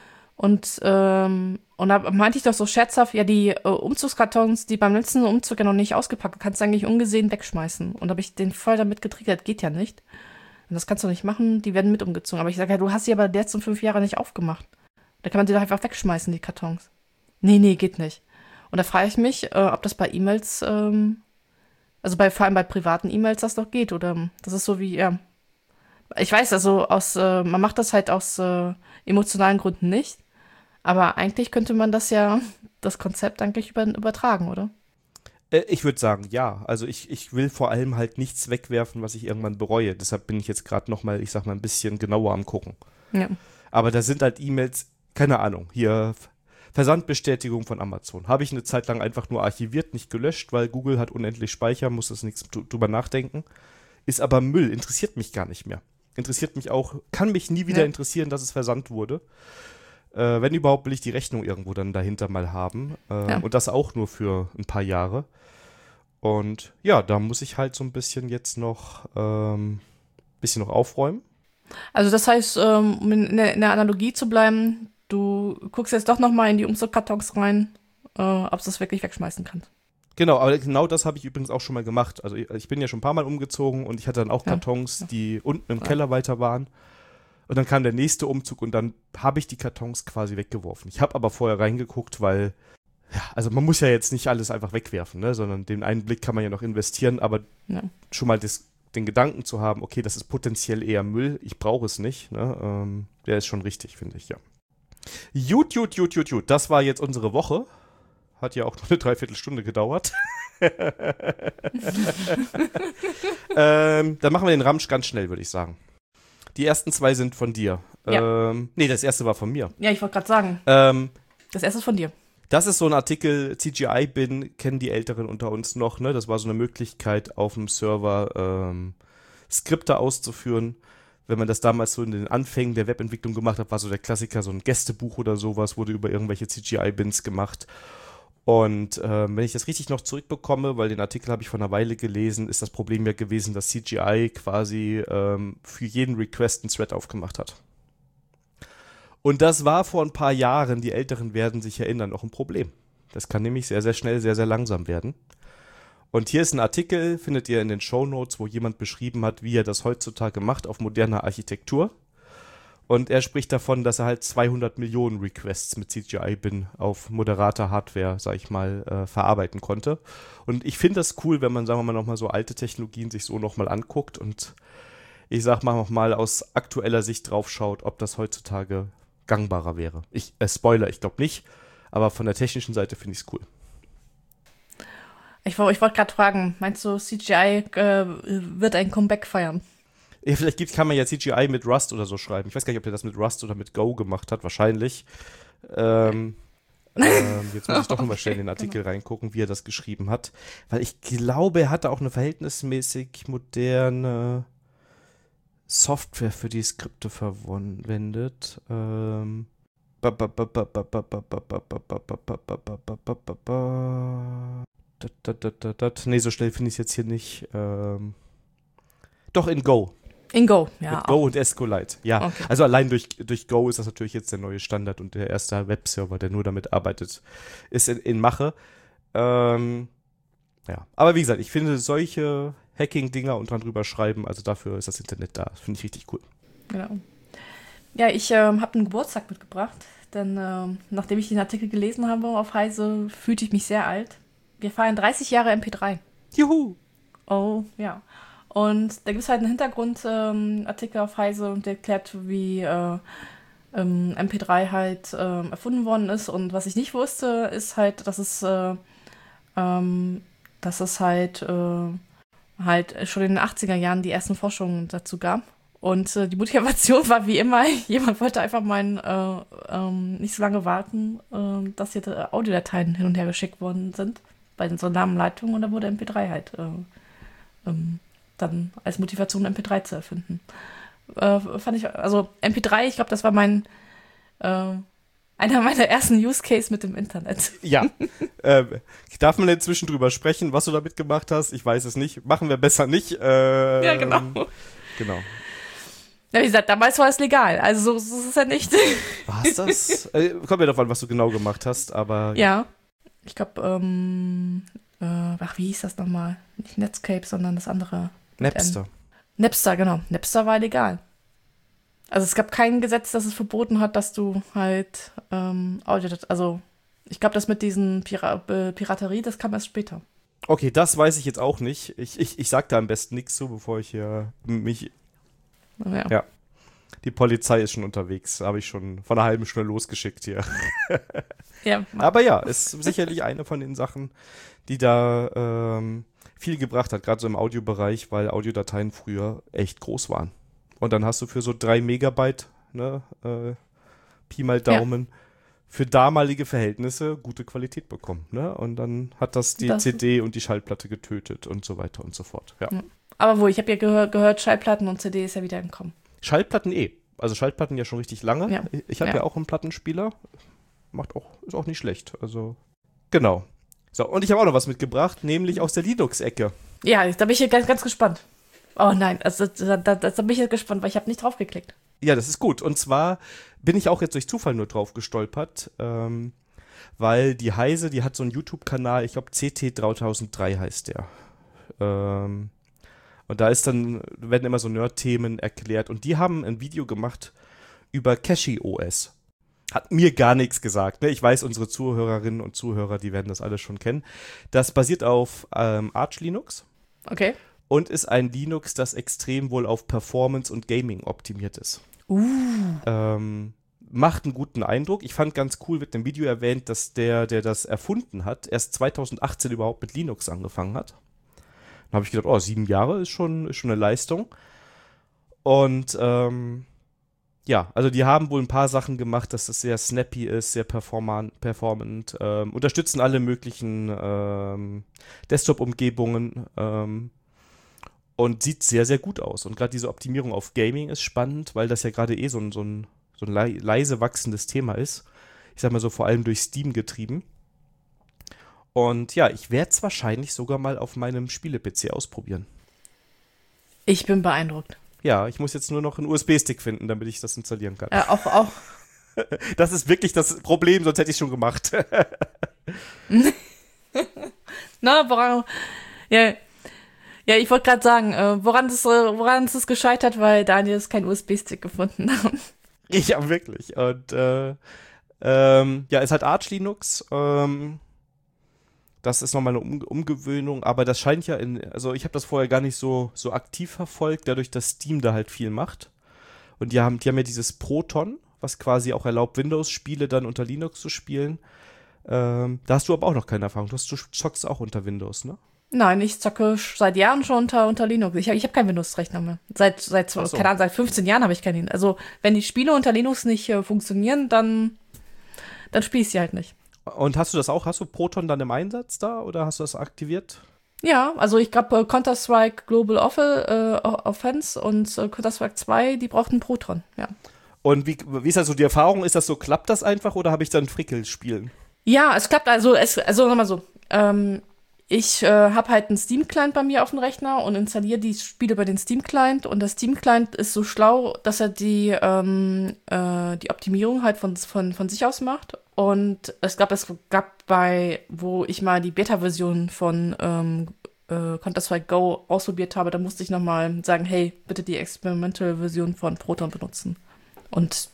[SPEAKER 2] und, ähm, und da meinte ich doch so scherzhaft, ja, die äh, Umzugskartons, die beim letzten Umzug ja noch nicht ausgepackt, kannst du eigentlich ungesehen wegschmeißen. Und da habe ich den voll damit getriggert, geht ja nicht. Und das kannst du nicht machen, die werden mit umgezogen. Aber ich sage, ja, du hast sie aber die letzten fünf Jahre nicht aufgemacht. Da kann man die doch einfach wegschmeißen, die Kartons. Nee, nee, geht nicht. Und da frage ich mich, äh, ob das bei E-Mails, ähm, also bei, vor allem bei privaten E-Mails das doch geht. Oder das ist so wie, ja. Ich weiß, also aus, äh, man macht das halt aus äh, emotionalen Gründen nicht. Aber eigentlich könnte man das ja, das Konzept eigentlich über, übertragen, oder?
[SPEAKER 1] Ich würde sagen, ja. Also ich, ich will vor allem halt nichts wegwerfen, was ich irgendwann bereue. Deshalb bin ich jetzt gerade noch mal, ich sag mal, ein bisschen genauer am Gucken.
[SPEAKER 2] Ja.
[SPEAKER 1] Aber da sind halt E-Mails, keine Ahnung, hier Versandbestätigung von Amazon. Habe ich eine Zeit lang einfach nur archiviert, nicht gelöscht, weil Google hat unendlich Speicher, muss das nichts drüber nachdenken. Ist aber Müll, interessiert mich gar nicht mehr. Interessiert mich auch, kann mich nie wieder
[SPEAKER 2] Ja.
[SPEAKER 1] interessieren, dass es versandt wurde. Äh, wenn überhaupt, will ich die Rechnung irgendwo dann dahinter mal haben. Äh,
[SPEAKER 2] Ja.
[SPEAKER 1] Und das auch nur für ein paar Jahre. Und ja, da muss ich halt so ein bisschen jetzt noch, ähm, bisschen noch aufräumen.
[SPEAKER 2] Also das heißt, ähm, um in der, in der Analogie zu bleiben, du guckst jetzt doch noch mal in die Umzugskartons rein, äh, ob du das wirklich wegschmeißen kannst.
[SPEAKER 1] Genau, aber genau das habe ich übrigens auch schon mal gemacht. Also ich, ich bin ja schon ein paar Mal umgezogen und ich hatte dann auch
[SPEAKER 2] Ja.
[SPEAKER 1] Kartons,
[SPEAKER 2] Ja.
[SPEAKER 1] die unten im
[SPEAKER 2] Ja.
[SPEAKER 1] Keller weiter waren. Und dann kam der nächste Umzug und dann habe ich die Kartons quasi weggeworfen. Ich habe aber vorher reingeguckt, weil, ja, also man muss ja jetzt nicht alles einfach wegwerfen, ne, sondern den einen Blick kann man ja noch investieren, aber
[SPEAKER 2] Ja.
[SPEAKER 1] schon mal das, den Gedanken zu haben, okay, das ist potenziell eher Müll, ich brauche es nicht, ne, ähm, der ist schon richtig, finde ich, ja. Gut, gut, gut, gut, gut, das war jetzt unsere Woche. Hat ja auch nur eine Dreiviertelstunde gedauert. ähm, dann machen wir den Ramsch ganz schnell, würde ich sagen. Die ersten zwei sind von dir.
[SPEAKER 2] Ja.
[SPEAKER 1] Ähm, nee, das erste war von mir.
[SPEAKER 2] Ja, ich wollte gerade sagen,
[SPEAKER 1] Ähm,
[SPEAKER 2] das erste ist von dir.
[SPEAKER 1] das ist so ein Artikel, C G I-Bin, kennen die Älteren unter uns noch, ne? Das war so eine Möglichkeit, auf dem Server ähm, Skripte auszuführen. Wenn man das damals so in den Anfängen der Webentwicklung gemacht hat, war so der Klassiker, so ein Gästebuch oder sowas, wurde über irgendwelche C G I-Bins gemacht. Und ähm, wenn ich das richtig noch zurückbekomme, weil den Artikel habe ich vor einer Weile gelesen, ist das Problem ja gewesen, dass C G I quasi ähm, für jeden Request einen Thread aufgemacht hat. Und das war vor ein paar Jahren, die Älteren werden sich erinnern, auch ein Problem. Das kann nämlich sehr, sehr schnell, sehr, sehr langsam werden. Und hier ist ein Artikel, findet ihr in den Shownotes, wo jemand beschrieben hat, wie er das heutzutage macht auf moderner Architektur. Und er spricht davon, dass er halt zweihundert Millionen Requests mit C G I-Bin auf moderater Hardware, sag ich mal, äh, verarbeiten konnte. Und ich finde das cool, wenn man, sagen wir mal, nochmal so alte Technologien sich so nochmal anguckt und ich sag mal nochmal aus aktueller Sicht drauf schaut, ob das heutzutage gangbarer wäre. Ich, äh, Spoiler, ich glaube nicht, aber von der technischen Seite finde ich es cool.
[SPEAKER 2] Ich, ich wollte gerade fragen, meinst du, C G I äh, wird ein Comeback feiern?
[SPEAKER 1] Ja, vielleicht gibt, kann man ja C G I mit Rust oder so schreiben. Ich weiß gar nicht, ob der das mit Rust oder mit Go gemacht hat. Wahrscheinlich. Ähm, ähm, jetzt muss ich doch nochmal schnell in den Artikel genau. reingucken, wie er das geschrieben hat. Weil ich glaube, er hatte auch eine verhältnismäßig moderne Software für die Skripte verwendet. Ähm, nee, so schnell finde ich es jetzt hier nicht. Ähm, doch, in Go.
[SPEAKER 2] In Go, ja.
[SPEAKER 1] Mit Go und SQLite, ja. Okay. Also allein durch, durch Go ist das natürlich jetzt der neue Standard und der erste Webserver, der nur damit arbeitet, ist in, in Mache. Ähm, ja, aber wie gesagt, ich finde solche Hacking-Dinger und dran drüber schreiben, also dafür ist das Internet da. Das finde ich richtig cool.
[SPEAKER 2] Genau. Ja, ich ähm, habe einen Geburtstag mitgebracht, denn ähm, nachdem ich den Artikel gelesen habe auf Heise, fühlte ich mich sehr alt. Wir feiern dreißig Jahre M P drei.
[SPEAKER 1] Juhu!
[SPEAKER 2] Oh, ja. Und da gibt es halt einen Hintergrundartikel ähm, auf Heise und der erklärt, wie äh, ähm, M P drei halt äh, erfunden worden ist. Und was ich nicht wusste, ist halt, dass es, äh, ähm, dass es halt, äh, halt schon in den achtziger Jahren die ersten Forschungen dazu gab. Und äh, die Motivation war wie immer, jemand wollte einfach mal äh, ähm, nicht so lange warten, äh, dass hier Audiodateien hin und her geschickt worden sind bei den so langen Leitungen und da wurde M P drei halt äh, ähm, dann als Motivation M P drei zu erfinden. Äh, fand ich, also M P drei, ich glaube, das war mein äh, einer meiner ersten Use Case mit dem Internet.
[SPEAKER 1] Ja. äh, darf man inzwischen drüber sprechen, was du damit gemacht hast? Ich weiß es nicht. Machen wir besser nicht. Äh,
[SPEAKER 2] ja, genau.
[SPEAKER 1] Genau.
[SPEAKER 2] Ja, wie gesagt, damals war es legal. Also so, so ist es ja nicht.
[SPEAKER 1] War es das? äh, kommt mir drauf an, was du genau gemacht hast, aber...
[SPEAKER 2] Ja. Ich glaube, ähm, äh, ach, wie hieß das nochmal? Nicht Netscape, sondern das andere.
[SPEAKER 1] Napster.
[SPEAKER 2] Napster, genau. Napster war legal. Also es gab kein Gesetz, das es verboten hat, dass du halt ähm, Audio, also ich glaube, das mit diesen Pira- äh, Piraterie, das kam erst später.
[SPEAKER 1] Okay, das weiß ich jetzt auch nicht. Ich, ich, ich sag da am besten nichts zu, bevor ich hier mich...
[SPEAKER 2] Ja.
[SPEAKER 1] ja. Die Polizei ist schon unterwegs. Habe ich schon vor einer halben Stunde losgeschickt hier.
[SPEAKER 2] Ja.
[SPEAKER 1] Aber ja, ist sicherlich eine von den Sachen, die da ähm, viel gebracht hat, gerade so im Audiobereich, weil Audiodateien früher echt groß waren. Und dann hast du für so drei Megabyte, ne, äh, Pi mal Daumen, ja. für damalige Verhältnisse gute Qualität bekommen. Ne? Und dann hat das die das C D und die Schallplatte getötet und so weiter und so fort. Ja.
[SPEAKER 2] Aber wo, ich habe ja gehör, gehört, Schallplatten und C D ist ja wieder im Kommen.
[SPEAKER 1] Schallplatten eh. Also Schallplatten ja schon richtig lange.
[SPEAKER 2] Ja.
[SPEAKER 1] Ich habe ja. ja auch einen Plattenspieler. Macht auch, ist auch nicht schlecht. Also, genau. So, und ich habe auch noch was mitgebracht, nämlich aus der Linux-Ecke.
[SPEAKER 2] Ja, da bin ich hier ganz, ganz gespannt. Oh nein, also da, da, da bin ich jetzt gespannt, weil ich habe nicht drauf geklickt.
[SPEAKER 1] Ja, das ist gut. Und zwar bin ich auch jetzt durch Zufall nur drauf gestolpert, ähm, weil die Heise, die hat so einen YouTube-Kanal, ich glaube C T dreitausenddrei heißt der. Ähm, und da ist dann, werden immer so Nerd-Themen erklärt und die haben ein Video gemacht über CachyOS. Hat mir gar nichts gesagt. Ne? Ich weiß, unsere Zuhörerinnen und Zuhörer, die werden das alle schon kennen. Das basiert auf ähm, Arch Linux.
[SPEAKER 2] Okay.
[SPEAKER 1] Und ist ein Linux, das extrem wohl auf Performance und Gaming optimiert ist.
[SPEAKER 2] Uh.
[SPEAKER 1] Ähm, macht einen guten Eindruck. Ich fand ganz cool, wird im Video erwähnt, dass der, der das erfunden hat, erst zweitausendachtzehn überhaupt mit Linux angefangen hat. Dann habe ich gedacht, oh, sieben Jahre ist schon, ist schon eine Leistung. Und ähm, ja, also die haben wohl ein paar Sachen gemacht, dass das sehr snappy ist, sehr performant, performant, ähm, unterstützen alle möglichen ähm, Desktop-Umgebungen ähm, und sieht sehr, sehr gut aus. Und gerade diese Optimierung auf Gaming ist spannend, weil das ja gerade eh so ein, so ein, so ein leise wachsendes Thema ist. Ich sag mal so, vor allem durch Steam getrieben. Und ja, ich werde es wahrscheinlich sogar mal auf meinem Spiele-P C ausprobieren.
[SPEAKER 2] Ich bin beeindruckt.
[SPEAKER 1] Ja, ich muss jetzt nur noch einen U S B-Stick finden, damit ich das installieren kann.
[SPEAKER 2] Äh, auch, auch.
[SPEAKER 1] Das ist wirklich das Problem, sonst hätte ich es schon gemacht.
[SPEAKER 2] Na, woran... Ja, ja ich wollte gerade sagen, äh, woran es woran es gescheitert, weil Daniel ist kein U S B-Stick gefunden hat.
[SPEAKER 1] Ja, wirklich. Und äh, ähm, ja, ist halt Arch Linux. Ähm, das ist nochmal eine um Umgewöhnung, aber das scheint ja in, also ich habe das vorher gar nicht so, so aktiv verfolgt, dadurch, dass Steam da halt viel macht. Und die haben, die haben ja dieses Proton, was quasi auch erlaubt, Windows-Spiele dann unter Linux zu spielen. Ähm, da hast du aber auch noch keine Erfahrung. Du, hast, du zockst auch unter Windows, ne?
[SPEAKER 2] Nein, ich zocke seit Jahren schon unter, unter Linux. Ich habe ich hab keinen Windows-Rechner mehr. Seit, seit, so. keine Ahnung, seit fünfzehn Jahren habe ich keinen. Also, wenn die Spiele unter Linux nicht äh, funktionieren, dann, dann spiele ich sie halt nicht.
[SPEAKER 1] Und hast du das auch? Hast du Proton dann im Einsatz da oder hast du das aktiviert?
[SPEAKER 2] Ja, also ich glaube, äh, Counter-Strike Global Offe, äh, Offense und äh, Counter-Strike zwei, die brauchten Proton, ja.
[SPEAKER 1] Und wie, wie ist also die Erfahrung? Ist das so, klappt das einfach oder habe ich dann Frickelspielen?
[SPEAKER 2] Ja, es klappt, also, es, also nochmal so, ähm, ich äh, habe halt einen Steam-Client bei mir auf dem Rechner und installiere die Spiele über den Steam-Client und der Steam-Client ist so schlau, dass er die, ähm, äh, die Optimierung halt von, von, von sich aus macht. Und es gab, es gab bei, wo ich mal die Beta-Version von ähm, äh, Counter-Strike Go ausprobiert habe, da musste ich nochmal sagen, hey, bitte die Experimental-Version von Proton benutzen. Und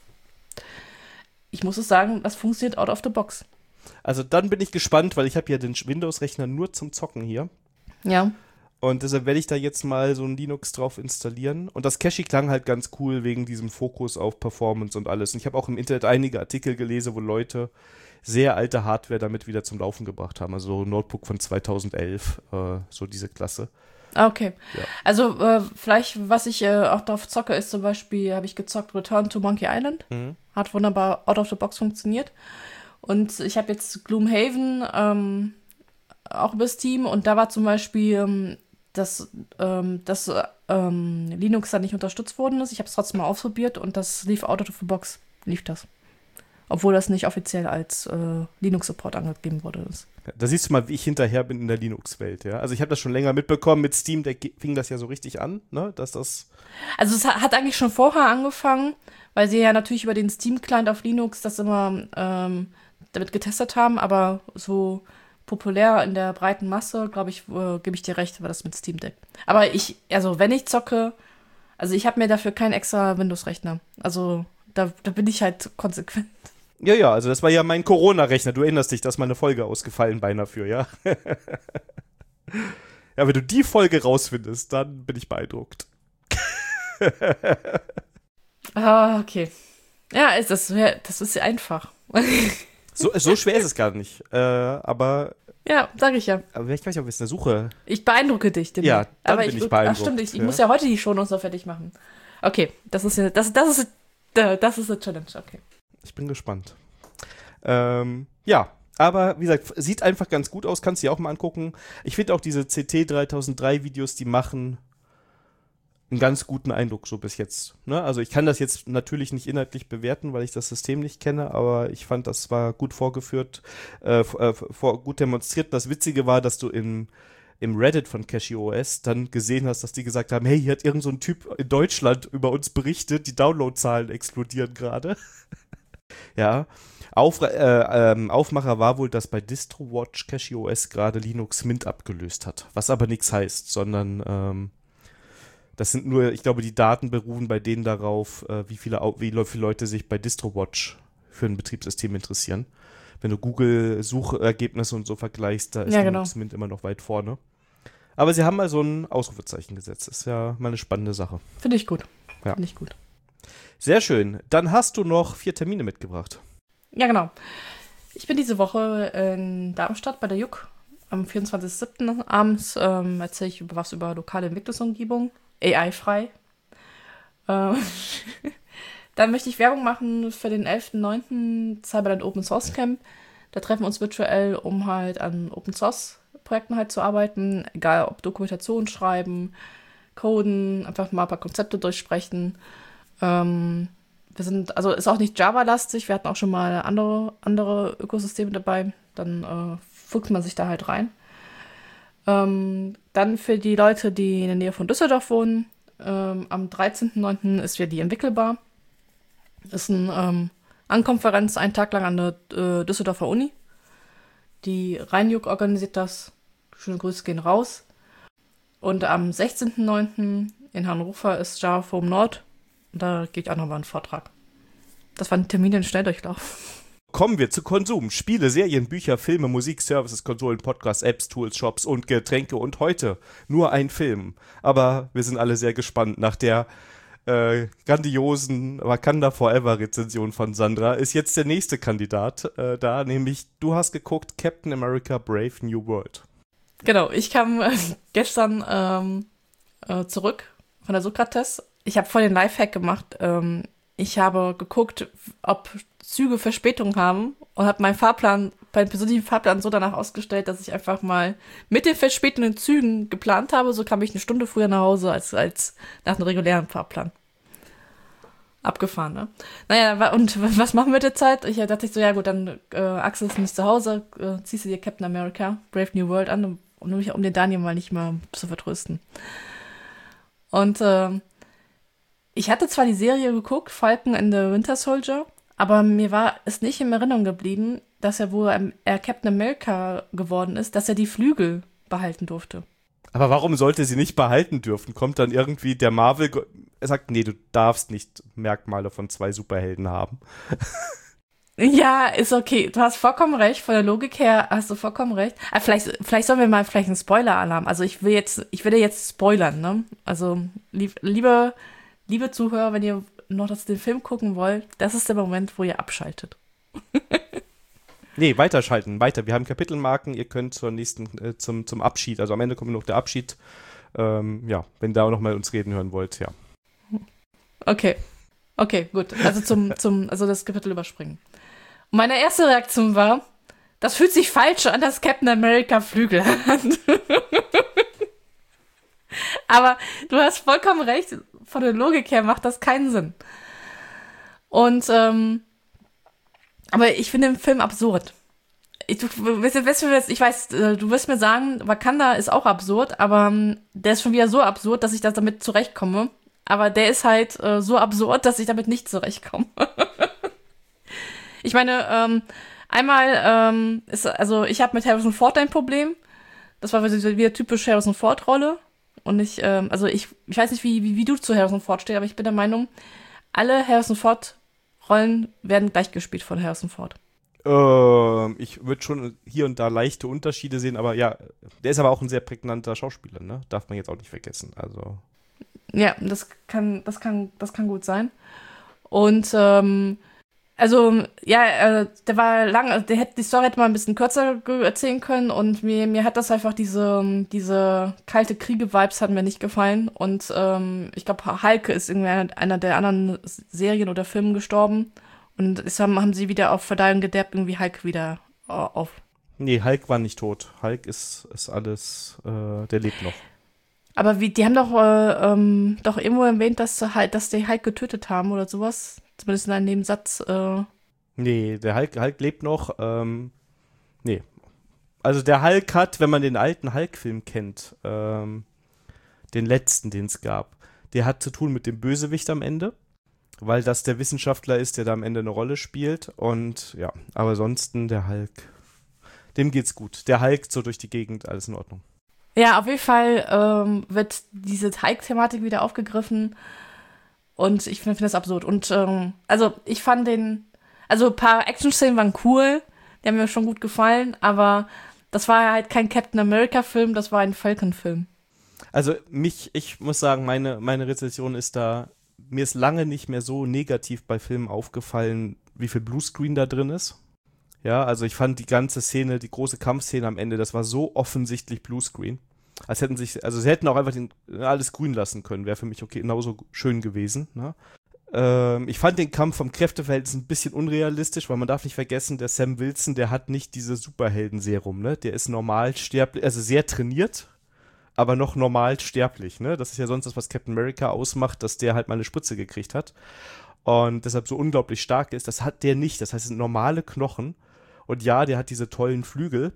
[SPEAKER 2] ich muss es sagen, das funktioniert out of the box.
[SPEAKER 1] Also dann bin ich gespannt, weil ich habe ja den Windows-Rechner nur zum Zocken hier.
[SPEAKER 2] Ja.
[SPEAKER 1] Und deshalb werde ich da jetzt mal so ein Linux drauf installieren. Und das Cachie klang halt ganz cool wegen diesem Fokus auf Performance und alles. Und ich habe auch im Internet einige Artikel gelesen, wo Leute sehr alte Hardware damit wieder zum Laufen gebracht haben. Also Notebook von zweitausendelf, äh, so diese Klasse.
[SPEAKER 2] Okay.
[SPEAKER 1] Ja.
[SPEAKER 2] Also äh, vielleicht, was ich äh, auch drauf zocke, ist zum Beispiel, habe ich gezockt Return to Monkey Island.
[SPEAKER 1] Mhm.
[SPEAKER 2] Hat wunderbar out of the box funktioniert. Und ich habe jetzt Gloomhaven ähm, auch über Steam und da war zum Beispiel, ähm, dass, ähm, dass ähm, Linux da nicht unterstützt worden ist. Ich habe es trotzdem mal ausprobiert und das lief out of the box, lief das. Obwohl das nicht offiziell als äh, Linux-Support angegeben wurde.
[SPEAKER 1] Da siehst du mal, wie ich hinterher bin in der Linux-Welt, ja. Also ich habe das schon länger mitbekommen, mit Steam, da fing das ja so richtig an, ne, dass das...
[SPEAKER 2] Also es hat eigentlich schon vorher angefangen, weil sie ja natürlich über den Steam-Client auf Linux das immer ähm, damit getestet haben, aber so populär in der breiten Masse, glaube ich, äh, gebe ich dir recht, war das mit Steam Deck. Aber ich, also wenn ich zocke, also ich habe mir dafür keinen extra Windows-Rechner. Also da, da bin ich halt konsequent.
[SPEAKER 1] Ja, ja, also das war ja mein Corona-Rechner. Du erinnerst dich, dass mal eine Folge ausgefallen beinahe für, ja? Ja, wenn du die Folge rausfindest, dann bin ich beeindruckt.
[SPEAKER 2] Ah, okay. Ja, ist das, das ist einfach.
[SPEAKER 1] So, so schwer ist es gar nicht. Äh, aber.
[SPEAKER 2] Ja, sag ich ja.
[SPEAKER 1] Aber vielleicht kann ich auch wissen, der Suche.
[SPEAKER 2] Ich beeindrucke dich, Dimmi.
[SPEAKER 1] Ja, dann
[SPEAKER 2] aber
[SPEAKER 1] bin ich,
[SPEAKER 2] ich
[SPEAKER 1] beeindruckt.
[SPEAKER 2] Ach stimmt, ich, ich
[SPEAKER 1] ja.
[SPEAKER 2] muss ja heute die Shownotes noch fertig machen. Okay, das ist das, das ist das ist eine Challenge, okay.
[SPEAKER 1] Ich bin gespannt. Ähm, ja, aber wie gesagt, sieht einfach ganz gut aus, kannst du dir auch mal angucken. Ich finde auch diese C T dreitausenddrei Videos, die machen einen ganz guten Eindruck so bis jetzt. Ne? Also ich kann das jetzt natürlich nicht inhaltlich bewerten, weil ich das System nicht kenne, aber ich fand, das war gut vorgeführt, äh, vor, gut demonstriert. Das Witzige war, dass du im, im Reddit von CachyOS dann gesehen hast, dass die gesagt haben, hey, hier hat irgend so ein Typ in Deutschland über uns berichtet, die Downloadzahlen explodieren gerade. Ja, Auf, äh, ähm, Aufmacher war wohl, dass bei DistroWatch CachyOS gerade Linux Mint abgelöst hat. Was aber nichts heißt, sondern ähm, das sind nur, ich glaube, die Daten beruhen bei denen darauf, äh, wie, viele, wie viele Leute sich bei DistroWatch für ein Betriebssystem interessieren. Wenn du Google-Suchergebnisse und so vergleichst, da ist
[SPEAKER 2] ja, genau.
[SPEAKER 1] Linux Mint immer noch weit vorne. Aber sie haben mal so ein Ausrufezeichen gesetzt. Das ist ja mal eine spannende Sache.
[SPEAKER 2] Finde ich gut.
[SPEAKER 1] Ja.
[SPEAKER 2] Finde ich gut.
[SPEAKER 1] Sehr schön. Dann hast du noch vier Termine mitgebracht.
[SPEAKER 2] Ja, genau. Ich bin diese Woche in Darmstadt bei der J U K. Am vierundzwanzigsten siebten abends ähm, erzähle ich über was über lokale Entwicklungsumgebung. A I-frei. Ähm Dann möchte ich Werbung machen für den elften neunten Cyberland Open Source Camp. Da treffen wir uns virtuell, um halt an Open Source Projekten halt zu arbeiten. Egal ob Dokumentation schreiben, coden, einfach mal ein paar Konzepte durchsprechen. Ähm, wir sind, also ist auch nicht Java-lastig, wir hatten auch schon mal andere, andere Ökosysteme dabei, dann äh, fuchst man sich da halt rein. Ähm, dann für die Leute, die in der Nähe von Düsseldorf wohnen, ähm, am dreizehnten neunten ist wieder die Entwickelbar. Ist eine ähm, Ankonferenz, einen Tag lang an der äh, Düsseldorfer Uni. Die Rhein-J U K organisiert das. Schöne Grüße gehen raus. Und am sechzehnten neunten in Hannover ist Java Forum Nord. Da geht auch nochmal ein Vortrag. Das waren Termine in Schnelldurchlauf.
[SPEAKER 1] Kommen wir zu Konsum. Spiele, Serien, Bücher, Filme, Musik, Services, Konsolen, Podcasts, Apps, Tools, Shops und Getränke. Und heute nur ein Film. Aber wir sind alle sehr gespannt. Nach der äh, grandiosen Wakanda Forever Rezension von Sandra ist jetzt der nächste Kandidat äh, da, nämlich du hast geguckt Captain America Brave New World.
[SPEAKER 2] Genau, ich kam äh, gestern ähm, äh, zurück von der Sokrates. Ich habe voll den Lifehack gemacht. Ähm, ich habe geguckt, ob Züge Verspätung haben und habe meinen Fahrplan, meinen persönlichen Fahrplan so danach ausgestellt, dass ich einfach mal mit den verspätenden Zügen geplant habe. So kam ich eine Stunde früher nach Hause als, als nach einem regulären Fahrplan. Abgefahren, ne? Naja, und was machen wir mit der Zeit? Ich dachte ich so, ja gut, dann äh, Axel ist nicht zu Hause, äh, ziehst du dir Captain America, Brave New World an, um, um den Daniel mal nicht mal zu vertrösten. Und äh, ich hatte zwar die Serie geguckt, Falcon and the Winter Soldier, aber mir war es nicht in Erinnerung geblieben, dass er, wo er Captain America geworden ist, dass er die Flügel behalten durfte.
[SPEAKER 1] Aber warum sollte sie nicht behalten dürfen? Kommt dann irgendwie der Marvel, er sagt, nee, du darfst nicht Merkmale von zwei Superhelden haben.
[SPEAKER 2] Ja, ist okay. Du hast vollkommen recht. Von der Logik her hast du vollkommen recht. Aber vielleicht, vielleicht sollen wir mal vielleicht einen Spoiler-Alarm. Also ich will jetzt, ich will jetzt spoilern, ne? Also lieb, liebe, liebe Zuhörer, wenn ihr noch das, den Film gucken wollt, das ist der Moment, wo ihr abschaltet.
[SPEAKER 1] Nee, weiterschalten, weiter. Wir haben Kapitelmarken, ihr könnt zur nächsten, äh, zum, zum Abschied, also am Ende kommt noch der Abschied. Ähm, ja, wenn da auch noch mal uns reden hören wollt, ja.
[SPEAKER 2] Okay. Okay, gut. Also zum, zum, also das Kapitel überspringen. Und meine erste Reaktion war, das fühlt sich falsch an, dass Captain America Flügel hat. Aber du hast vollkommen recht, von der Logik her macht das keinen Sinn. Und, ähm, aber ich finde den Film absurd. Ich, du, ich weiß, du wirst mir sagen, Wakanda ist auch absurd, aber ähm, der ist schon wieder so absurd, dass ich das damit zurechtkomme. Aber der ist halt äh, so absurd, dass ich damit nicht zurechtkomme. Ich meine, ähm, einmal ähm, ist, also ich habe mit Harrison Ford ein Problem. Das war wieder typisch Harrison Ford-Rolle. Und ich, ähm, also ich, ich weiß nicht, wie, wie, wie du zu Harrison Ford stehst, aber ich bin der Meinung, alle Harrison Ford-Rollen werden gleich gespielt von Harrison Ford.
[SPEAKER 1] Ähm, ich würde schon hier und da leichte Unterschiede sehen, aber ja, der ist aber auch ein sehr prägnanter Schauspieler, ne? Darf man jetzt auch nicht vergessen. Also.
[SPEAKER 2] Ja, das kann, das kann, das kann gut sein. Und ähm, also, ja, äh, der war lang, der hätte die Story hätte mal ein bisschen kürzer erzählen können und mir, mir hat das einfach diese, diese kalte Kriege-Vibes hat mir nicht gefallen. Und ähm, ich glaube, Hulk ist irgendwie einer, einer der anderen Serien oder Filmen gestorben. Und es haben, haben sie wieder auf Verdeihung gedappt, irgendwie Hulk wieder äh, auf.
[SPEAKER 1] Nee, Hulk war nicht tot. Hulk ist, ist alles, äh, der lebt noch.
[SPEAKER 2] Aber wie, die haben doch, äh, ähm, doch irgendwo erwähnt, dass, halt, dass die Hulk getötet haben oder sowas. Zumindest in einem Nebensatz. Äh.
[SPEAKER 1] Nee, der Hulk, Hulk lebt noch. Ähm, nee. Also der Hulk hat, wenn man den alten Hulk-Film kennt, ähm, den letzten, den es gab, der hat zu tun mit dem Bösewicht am Ende, weil das der Wissenschaftler ist, der da am Ende eine Rolle spielt. Und ja, aber ansonsten der Hulk, dem geht's gut. Der Hulk so durch die Gegend, alles in Ordnung.
[SPEAKER 2] Ja, auf jeden Fall ähm, wird diese Hulk-Thematik wieder aufgegriffen. Und ich finde find das absurd. Und ähm, also ich fand den, also ein paar Action-Szenen waren cool, die haben mir schon gut gefallen, aber das war halt kein Captain America-Film, das war ein Falcon-Film.
[SPEAKER 1] Also mich, ich muss sagen, meine, meine Rezension ist da, mir ist lange nicht mehr so negativ bei Filmen aufgefallen, wie viel Bluescreen da drin ist. Ja, also ich fand die ganze Szene, die große Kampfszene am Ende, das war so offensichtlich Bluescreen. Als hätten sich, also sie hätten auch einfach den, alles grün lassen können, wäre für mich okay, genauso schön gewesen. Ne? Ähm, ich fand den Kampf vom Kräfteverhältnis ein bisschen unrealistisch, weil man darf nicht vergessen, der Sam Wilson, der hat nicht diese Superhelden-Serum, ne? Der ist normal sterblich, also sehr trainiert, aber noch normal sterblich, ne? Das ist ja sonst das, was Captain America ausmacht, dass der halt mal eine Spritze gekriegt hat und deshalb so unglaublich stark ist. Das hat der nicht, das heißt, es sind normale Knochen und ja, der hat diese tollen Flügel,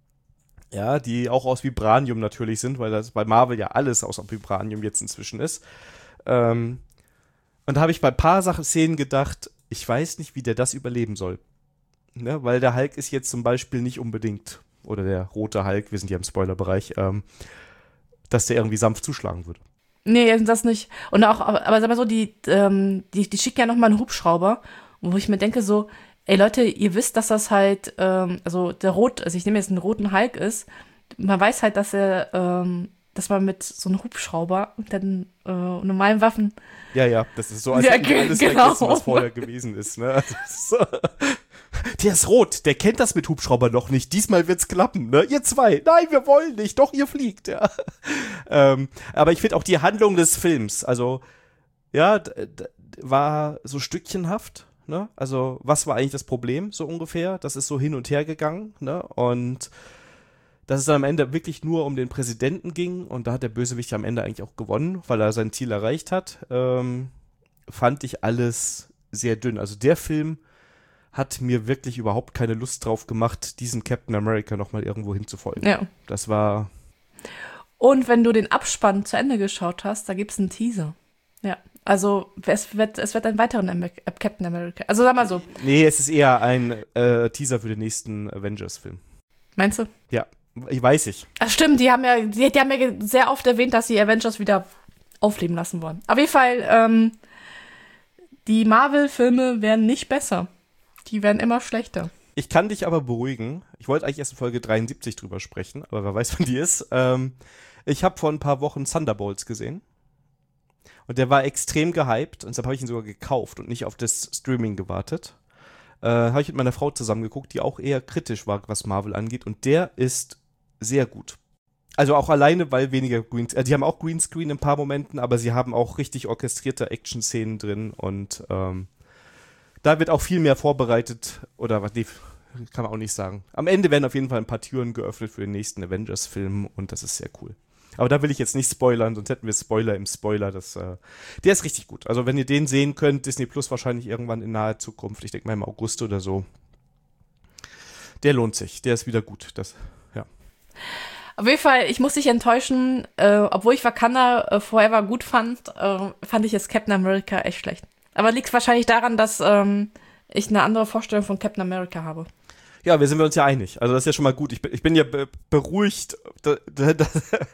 [SPEAKER 1] ja, die auch aus Vibranium natürlich sind, weil das bei Marvel ja alles aus Vibranium jetzt inzwischen ist. Ähm, und da habe ich bei ein paar Sachen Szenen gedacht, ich weiß nicht, wie der das überleben soll. Ne? Weil der Hulk ist jetzt zum Beispiel nicht unbedingt, oder der rote Hulk, wir sind ja im Spoilerbereich, ähm, dass der irgendwie sanft zuschlagen würde.
[SPEAKER 2] Nee, das nicht. Und auch, aber sag mal so, die, ähm, die, die schicken ja nochmal einen Hubschrauber Und wo ich mir denke so, ey Leute, ihr wisst, dass das halt, ähm, also der Rot, also ich nehme jetzt einen roten Hulk ist, man weiß halt, dass er, ähm, dass man mit so einem Hubschrauber und dann äh, normalen Waffen.
[SPEAKER 1] Ja, ja, das ist so, als
[SPEAKER 2] ja,
[SPEAKER 1] hätten wir alles
[SPEAKER 2] genau.
[SPEAKER 1] vergessen, was vorher gewesen ist. Ne? Also, so. Der ist rot, der kennt das mit Hubschrauber noch nicht. Diesmal wird's klappen, ne? Ihr zwei, nein, wir wollen nicht, doch, ihr fliegt, ja. ähm, aber ich finde auch die Handlung des Films, also, ja, d- d- war so stückchenhaft, ne? Also, was war eigentlich das Problem, so ungefähr? Das ist so hin und her gegangen, ne? Und dass es dann am Ende wirklich nur um den Präsidenten ging und da hat der Bösewicht am Ende eigentlich auch gewonnen, weil er sein Ziel erreicht hat, ähm, fand ich alles sehr dünn. Also der Film hat mir wirklich überhaupt keine Lust drauf gemacht, diesen Captain America nochmal irgendwo hinzufolgen.
[SPEAKER 2] Ja.
[SPEAKER 1] Das war...
[SPEAKER 2] Und wenn du den Abspann zu Ende geschaut hast, da gibt's einen Teaser. Ja, also es wird, es wird einen weiteren Amer- Captain America. Also sag mal so.
[SPEAKER 1] Nee, es ist eher ein äh, Teaser für den nächsten Avengers-Film.
[SPEAKER 2] Meinst du?
[SPEAKER 1] Ja, ich weiß ich.
[SPEAKER 2] Ach stimmt, die haben ja, die, die haben ja sehr oft erwähnt, dass sie Avengers wieder aufleben lassen wollen. Auf jeden Fall, ähm, die Marvel-Filme werden nicht besser. Die werden immer schlechter.
[SPEAKER 1] Ich kann dich aber beruhigen. Ich wollte eigentlich erst in Folge dreiundsiebzig drüber sprechen, aber wer weiß, wann die ist. Ähm, ich habe vor ein paar Wochen Thunderbolts gesehen. Und der war extrem gehypt und deshalb habe ich ihn sogar gekauft und nicht auf das Streaming gewartet. Äh, habe ich mit meiner Frau zusammen geguckt, die auch eher kritisch war, was Marvel angeht. Und der ist sehr gut. Also auch alleine, weil weniger Green... Äh, die haben auch Greenscreen in ein paar Momenten, aber sie haben auch richtig orchestrierte Action-Szenen drin. Und ähm, da wird auch viel mehr vorbereitet. Oder was, nee, kann man auch nicht sagen. Am Ende werden auf jeden Fall ein paar Türen geöffnet für den nächsten Avengers-Film. Und das ist sehr cool. Aber da will ich jetzt nicht spoilern, sonst hätten wir Spoiler im Spoiler. Das, äh, der ist richtig gut. Also wenn ihr den sehen könnt, Disney Plus wahrscheinlich irgendwann in naher Zukunft, ich denke mal im August oder so, der lohnt sich. Der ist wieder gut. Das, ja.
[SPEAKER 2] Auf jeden Fall, ich muss dich enttäuschen, äh, obwohl ich Wakanda äh, Forever gut fand, äh, fand ich jetzt Captain America echt schlecht. Aber liegt wahrscheinlich daran, dass ähm, ich eine andere Vorstellung von Captain America habe.
[SPEAKER 1] Ja, wir sind wir uns ja einig. Also das ist ja schon mal gut. Ich bin, ich bin ja be- beruhigt. Da, da, da,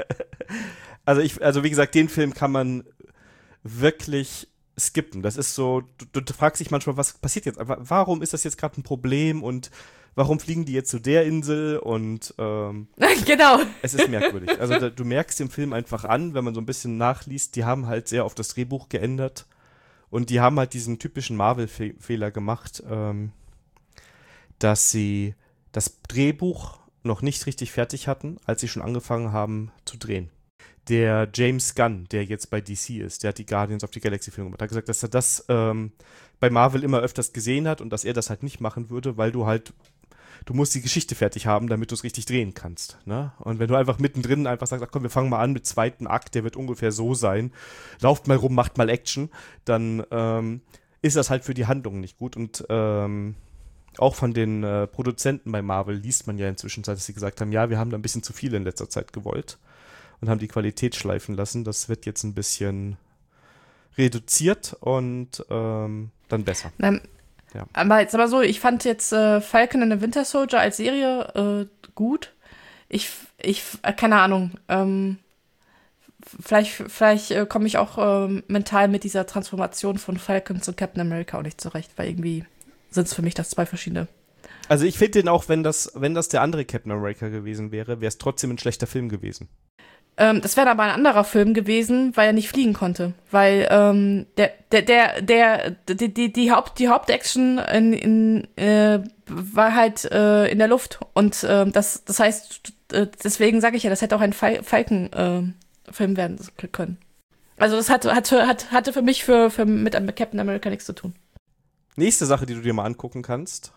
[SPEAKER 1] also ich, also wie gesagt, den Film kann man wirklich skippen. Das ist so, du, du fragst dich manchmal, was passiert jetzt? Warum ist das jetzt gerade ein Problem und warum fliegen die jetzt zu der Insel? Und ähm,
[SPEAKER 2] genau.
[SPEAKER 1] Es ist merkwürdig. Also da, du merkst dem Film einfach an, wenn man so ein bisschen nachliest, die haben halt sehr auf das Drehbuch geändert und die haben halt diesen typischen Marvel-Fehler gemacht, ähm, dass sie das Drehbuch noch nicht richtig fertig hatten, als sie schon angefangen haben zu drehen. Der James Gunn, der jetzt bei D C ist, der hat die Guardians of the Galaxy-Filme gemacht, hat gesagt, dass er das ähm, bei Marvel immer öfters gesehen hat und dass er das halt nicht machen würde, weil du halt, du musst die Geschichte fertig haben, damit du es richtig drehen kannst. Ne? Und wenn du einfach mittendrin einfach sagst, ach komm, wir fangen mal an mit zweiten Akt, der wird ungefähr so sein, lauft mal rum, macht mal Action, dann ähm, ist das halt für die Handlung nicht gut und ähm, auch von den äh, Produzenten bei Marvel liest man ja inzwischen, dass sie gesagt haben, ja, wir haben da ein bisschen zu viel in letzter Zeit gewollt und haben die Qualität schleifen lassen. Das wird jetzt ein bisschen reduziert und ähm, dann besser.
[SPEAKER 2] Ähm,
[SPEAKER 1] ja.
[SPEAKER 2] Aber jetzt aber so, ich fand jetzt äh, Falcon and the Winter Soldier als Serie äh, gut. Ich, ich, äh, keine Ahnung, ähm, vielleicht, vielleicht äh, komme ich auch äh, mental mit dieser Transformation von Falcon zu Captain America auch nicht zurecht, weil irgendwie sind es für mich das zwei verschiedene.
[SPEAKER 1] Also ich finde den auch, wenn das, wenn das der andere Captain America gewesen wäre, wäre es trotzdem ein schlechter Film gewesen.
[SPEAKER 2] Ähm, das wäre aber ein anderer Film gewesen, weil er nicht fliegen konnte. Weil ähm, der, der, der, der, die, die, die, Haupt, die Hauptaction in, in, äh, war halt äh, in der Luft. Und äh, das, das heißt, äh, deswegen sage ich ja, das hätte auch ein Fal- Falcon-Film äh, werden können. Also das hatte, hatte, hat, hatte für mich für, für mit Captain America nichts zu tun.
[SPEAKER 1] Nächste Sache, die du dir mal angucken kannst.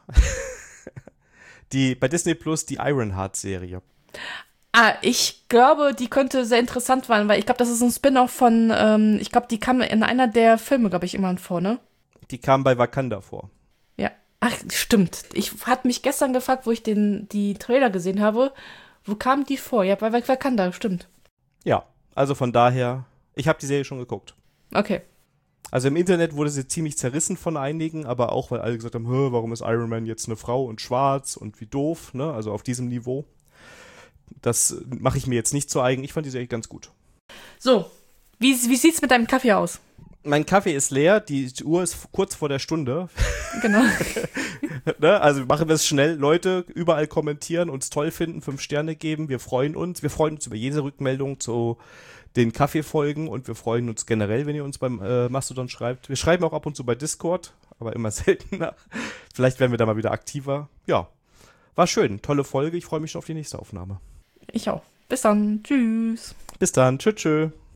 [SPEAKER 1] die bei Disney Plus die Ironheart-Serie.
[SPEAKER 2] Ah, ich glaube, die könnte sehr interessant sein, weil ich glaube, das ist ein Spin-off von, ähm, ich glaube, die kam in einer der Filme, glaube ich, immer vor, ne?
[SPEAKER 1] Die kam bei Wakanda vor.
[SPEAKER 2] Ja. Ach, stimmt. Ich hatte mich gestern gefragt, wo ich den, die Trailer gesehen habe, wo kam die vor? Ja, bei Wakanda, stimmt.
[SPEAKER 1] Ja, also von daher, ich habe die Serie schon geguckt.
[SPEAKER 2] Okay.
[SPEAKER 1] Also im Internet wurde sie ziemlich zerrissen von einigen, aber auch, weil alle gesagt haben, warum ist Iron Man jetzt eine Frau und schwarz und wie doof, ne? Also auf diesem Niveau. Das mache ich mir jetzt nicht zu eigen. Ich fand die Serie ganz gut.
[SPEAKER 2] So, wie, wie sieht's mit deinem Kaffee aus?
[SPEAKER 1] mein Kaffee ist leer, die Uhr ist kurz vor der Stunde.
[SPEAKER 2] Genau.
[SPEAKER 1] Ne? Also machen wir es schnell. Leute, überall kommentieren, uns toll finden, fünf Sterne geben. Wir freuen uns. Wir freuen uns über jede Rückmeldung zu den Kaffeefolgen und wir freuen uns generell, wenn ihr uns beim äh, Mastodon schreibt. Wir schreiben auch ab und zu bei Discord, aber immer seltener. Vielleicht werden wir da mal wieder aktiver. Ja, war schön. Tolle Folge. Ich freue mich schon auf die nächste Aufnahme.
[SPEAKER 2] Ich auch. Bis dann. Tschüss.
[SPEAKER 1] Bis dann. Tschüss. Tschüss.